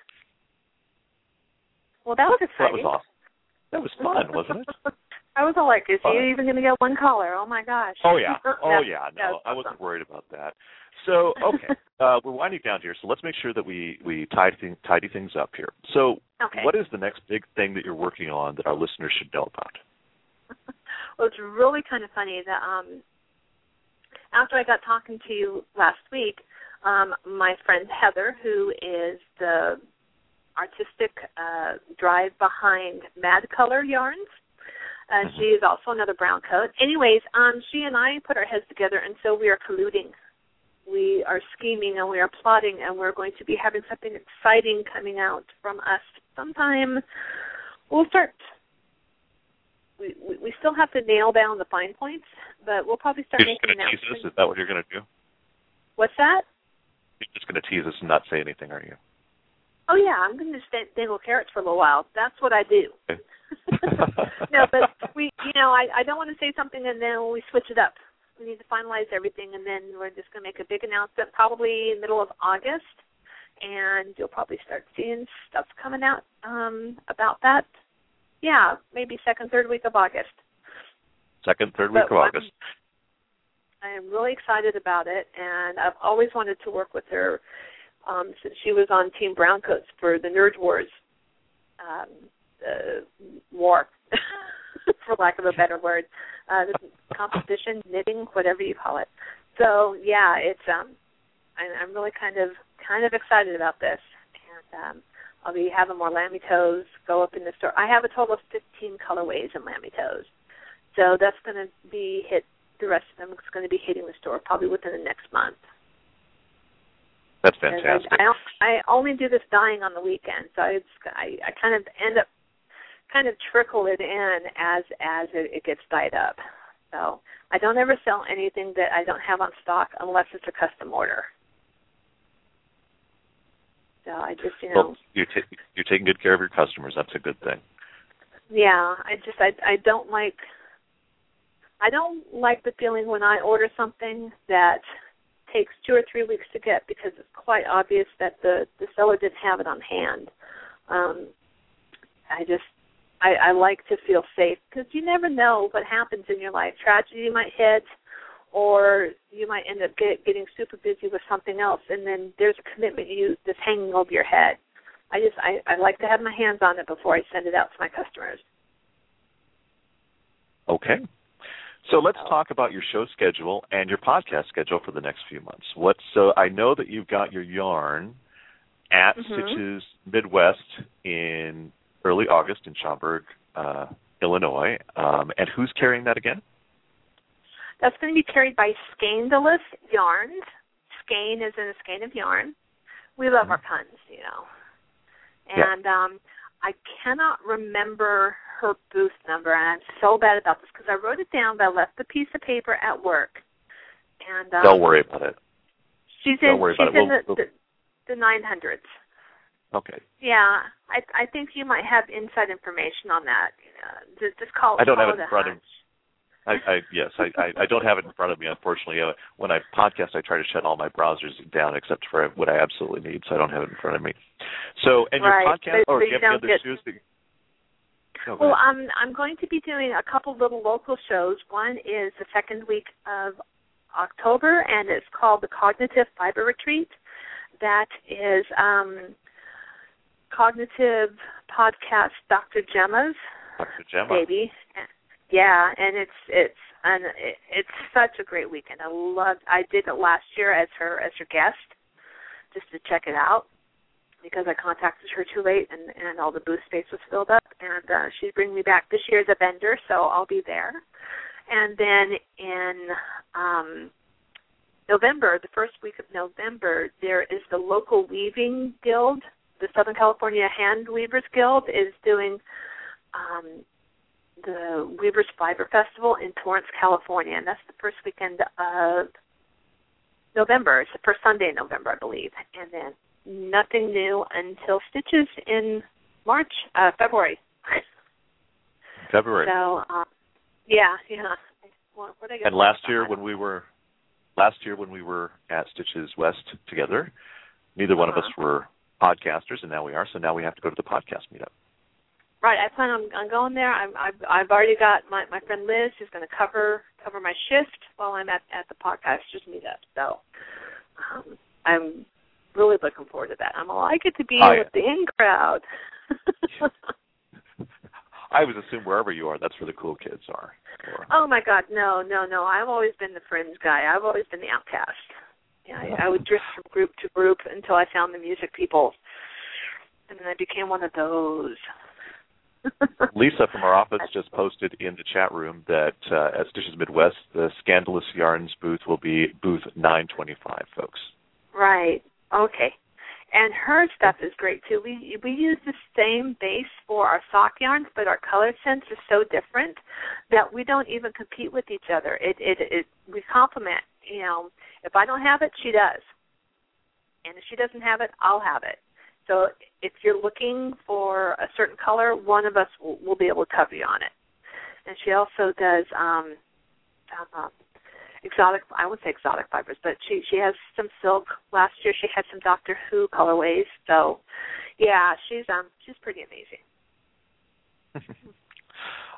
Well, that was exciting. That was awesome. That was fun, wasn't it? I was all like, is you even going to get one caller? Oh, my gosh. Oh, yeah. Oh, no, yeah. No, awesome. I wasn't worried about that. So, okay, uh, we're winding down here, so let's make sure that we, we tidy, thing, tidy things up here. So okay. What is the next big thing that you're working on that our listeners should know about? Well, it's really kind of funny that um, after I got talking to you last week, um, my friend Heather, who is the artistic uh, drive behind Mad Color Yarns, uh, mm-hmm. she is also another brown coat. Anyways, um, she and I put our heads together, and so we are colluding. We are scheming and we are plotting, and we're going to be having something exciting coming out from us sometime. We'll start. We, we, we still have to nail down the fine points, but we'll probably start You're making just going to tease announcements. us? Is that what you're going to do? What's that? You're just going to tease us and not say anything, are you? Oh, yeah, I'm going to just dangle carrots for a little while. That's what I do. Okay. No, but we, you know, I, I don't want to say something and then we switch it up. We need to finalize everything, and then we're just going to make a big announcement probably middle of August, and you'll probably start seeing stuff coming out um, about that. Yeah, maybe second, third week of August. Second, third week but of August. I am really excited about it, and I've always wanted to work with her um, since she was on Team Browncoats for the Nerd Wars um, uh, war, for lack of a better word, uh, the competition, knitting, whatever you call it. So yeah, it's um, I, I'm really kind of kind of excited about this, and um, I'll be having more Lammy Toes go up in the store. I have a total of fifteen colorways in Lammy Toes, so that's going to be hit. The rest of them is going to be hitting the store probably within the next month. That's fantastic. I, I, I only do this dyeing on the weekend, so it's, I, I kind of end up kind of trickle it in as as it, it gets dyed up. So I don't ever sell anything that I don't have on stock unless it's a custom order. So I just, you know. Well, you're, t- you're taking good care of your customers. That's a good thing. Yeah, I just, I, I don't like, I don't like the feeling when I order something that takes two or three weeks to get because it's quite obvious that the, the seller didn't have it on hand. Um, I just, I, I like to feel safe because you never know what happens in your life. Tragedy might hit, or you might end up get, getting super busy with something else, and then there's a commitment you that's hanging over your head. I just, I, I like to have my hands on it before I send it out to my customers. Okay. So let's talk about your show schedule and your podcast schedule for the next few months. What? So I know that you've got your yarn at mm-hmm. Stitches Midwest in early August in Schaumburg, uh, Illinois. Um, and who's carrying that again? That's going to be carried by Scandalous Yarns. Skein is in a skein of yarn. We love mm-hmm. our puns, you know. And yeah. um, I cannot remember her booth number, and I'm so bad about this because I wrote it down, but I left the piece of paper at work. And um, Don't worry about it. She's Don't in, worry she's about it. in We'll, the, the, the nine hundreds. Okay. Yeah, I I think you might have inside information on that. Uh, just, just call I don't call have it in front of me. I, I yes, I, I, I don't have it in front of me, unfortunately. Uh, when I podcast, I try to shut all my browsers down except for what I absolutely need, so I don't have it in front of me. So, and your right. podcast, but, or but do you have any other get... shows that... No, well, I'm I'm going to be doing a couple little local shows. One is the second week of October, and it's called the Cognitive Fiber Retreat. That is um, Cognitive Podcast Doctor Gemma's Doctor Gemma. baby. Yeah, and it's it's and it, it's such a great weekend. I loved. I did it last year as her as her guest, just to check it out, because I contacted her too late and, and all the booth space was filled up, and uh, she's bringing me back this year as a vendor, so I'll be there. And then in um, November, the first week of November, there is the local weaving guild. The Southern California Hand Weavers Guild is doing um, the Weavers Fiber Festival in Torrance, California, and that's the first weekend of November. It's the first Sunday in November, I believe. And then nothing new until Stitches in March, uh, February. February. So, um, yeah, yeah. What, what I and last year when we were, last year when we were at Stitches West together, neither uh-huh. one of us were podcasters, and now we are. So now we have to go to the podcast meetup. Right, I plan on, on going there. I'm, I've I've already got my, my friend Liz who's going to cover cover my shift while I'm at, at the podcasters meetup. So um, I'm really looking forward to that. I'm all I get to be I, with the in crowd. I always assume wherever you are, that's where the cool kids are. Or... Oh my God, no, no, no! I've always been the fringe guy. I've always been the outcast. Yeah, I, I would drift from group to group until I found the music people, and then I became one of those. Lisa from our office just posted in the chat room that uh, at Stitches Midwest, the Scandalous Yarns booth will be booth nine twenty-five, folks. Right. Okay. And her stuff is great, too. We we use the same base for our sock yarns, but our color sense is so different that we don't even compete with each other. It it, it we complement. You know, if I don't have it, she does. And if she doesn't have it, I'll have it. So if you're looking for a certain color, one of us will, will be able to cover you on it. And she also does um, uh, exotic, I wouldn't say exotic fibers, but she, she has some silk. Last year she had some Doctor Who colorways. So, yeah, she's um she's pretty amazing.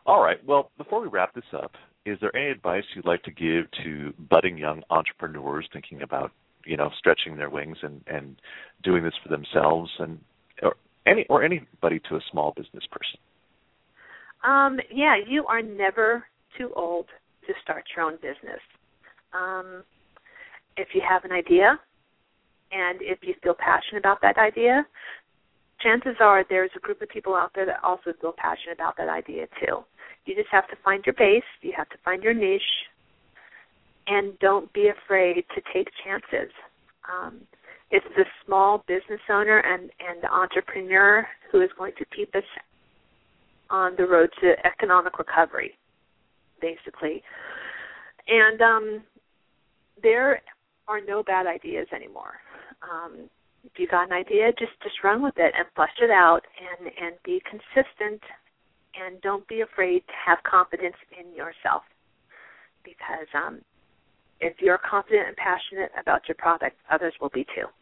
All right. Well, before we wrap this up, is there any advice you'd like to give to budding young entrepreneurs thinking about, you know, stretching their wings and, and doing this for themselves, and or any or anybody to a small business person? Um, yeah, you are never too old to start your own business. Um, if you have an idea and if you feel passionate about that idea, chances are there's a group of people out there that also feel passionate about that idea too. You just have to find your base, you have to find your niche, and don't be afraid to take chances. Um, it's the small business owner and, and the entrepreneur who is going to keep us on the road to economic recovery, basically. And um, there are no bad ideas anymore. Um, if you got an idea, just, just run with it and flesh it out and, and be consistent, and don't be afraid to have confidence in yourself, because um, if you're confident and passionate about your product, others will be too.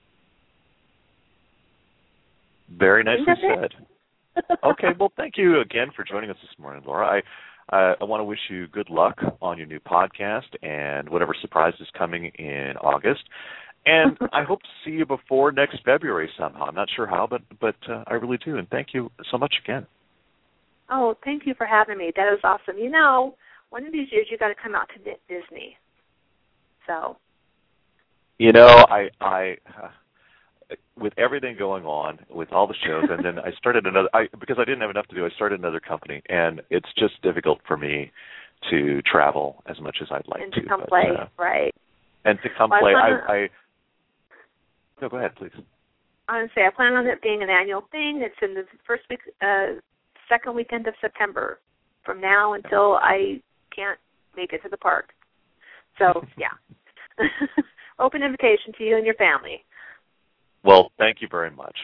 Very nicely said. Okay, well, thank you again for joining us this morning, Laura. I, uh, I want to wish you good luck on your new podcast and whatever surprise is coming in August. And I hope to see you before next February somehow. I'm not sure how, but but uh, I really do. And thank you so much again. Oh, thank you for having me. That is awesome. You know, one of these years you got to come out to Disney. So. You know, I I. Uh, with everything going on, with all the shows, and then I started another, I, because I didn't have enough to do, I started another company, and it's just difficult for me to travel as much as I'd like and to. to come but, play, uh, right. And to come well, play, I, I, I, no, go ahead, please. I was going to say, I plan on it being an annual thing. It's in the first week, uh, second weekend of September, from now until I can't make it to the park. So, yeah. Open invitation to you and your family. Well, thank you very much.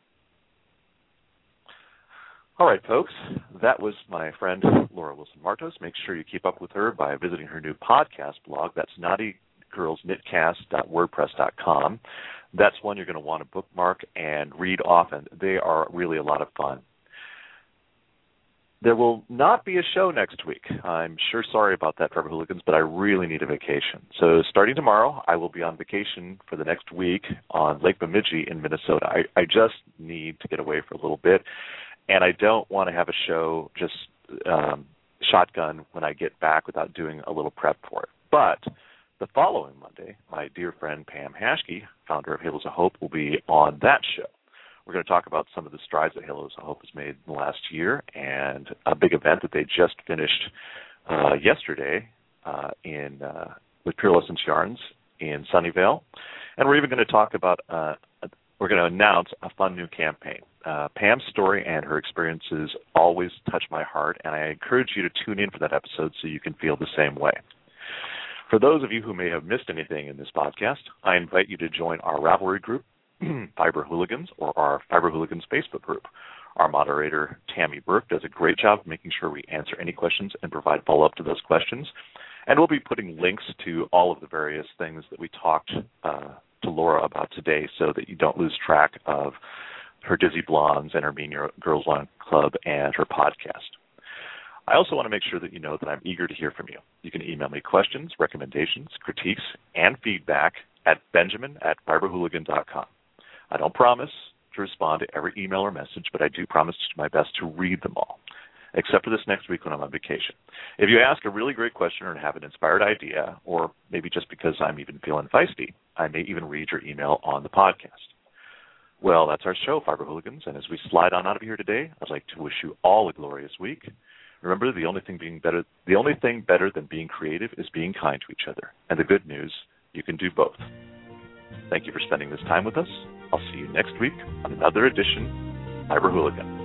All right, folks, that was my friend Laura Wilson Martos. Make sure you keep up with her by visiting her new podcast blog. That's naughty girls knit cast dot wordpress dot com. That's one you're going to want to bookmark and read often. They are really a lot of fun. There will not be a show next week. I'm sure sorry about that, Fiber Hooligans, but I really need a vacation. So starting tomorrow, I will be on vacation for the next week on Lake Bemidji in Minnesota. I, I just need to get away for a little bit, and I don't want to have a show just um, shotgun when I get back without doing a little prep for it. But the following Monday, my dear friend Pam Hashke, founder of Halos of Hope, will be on that show. We're going to talk about some of the strides that Halos of Hope has made in the last year, and a big event that they just finished uh, yesterday uh, in uh, with Pure Essence Yarns in Sunnyvale. And we're even going to talk about, uh, we're going to announce a fun new campaign. Uh, Pam's story and her experiences always touch my heart, and I encourage you to tune in for that episode so you can feel the same way. For those of you who may have missed anything in this podcast, I invite you to join our Ravelry group, Fiber Hooligans, or our Fiber Hooligans Facebook group. Our moderator, Tammy Burke, does a great job of making sure we answer any questions and provide follow-up to those questions. And we'll be putting links to all of the various things that we talked uh, to Laura about today so that you don't lose track of her Dizzy Blondes and her Mean Girls Lawn Club and her podcast. I also want to make sure that you know that I'm eager to hear from you. You can email me questions, recommendations, critiques, and feedback at benjamin at fiberhooligan dot com. I don't promise to respond to every email or message, but I do promise to do my best to read them all, except for this next week when I'm on vacation. If you ask a really great question or have an inspired idea, or maybe just because I'm even feeling feisty, I may even read your email on the podcast. Well, that's our show, Fiber Hooligans, and as we slide on out of here today, I'd like to wish you all a glorious week. Remember, the only thing being better, the only thing better than being creative is being kind to each other. And the good news, you can do both. Thank you for spending this time with us. I'll see you next week on another edition of Fiber Hooligan.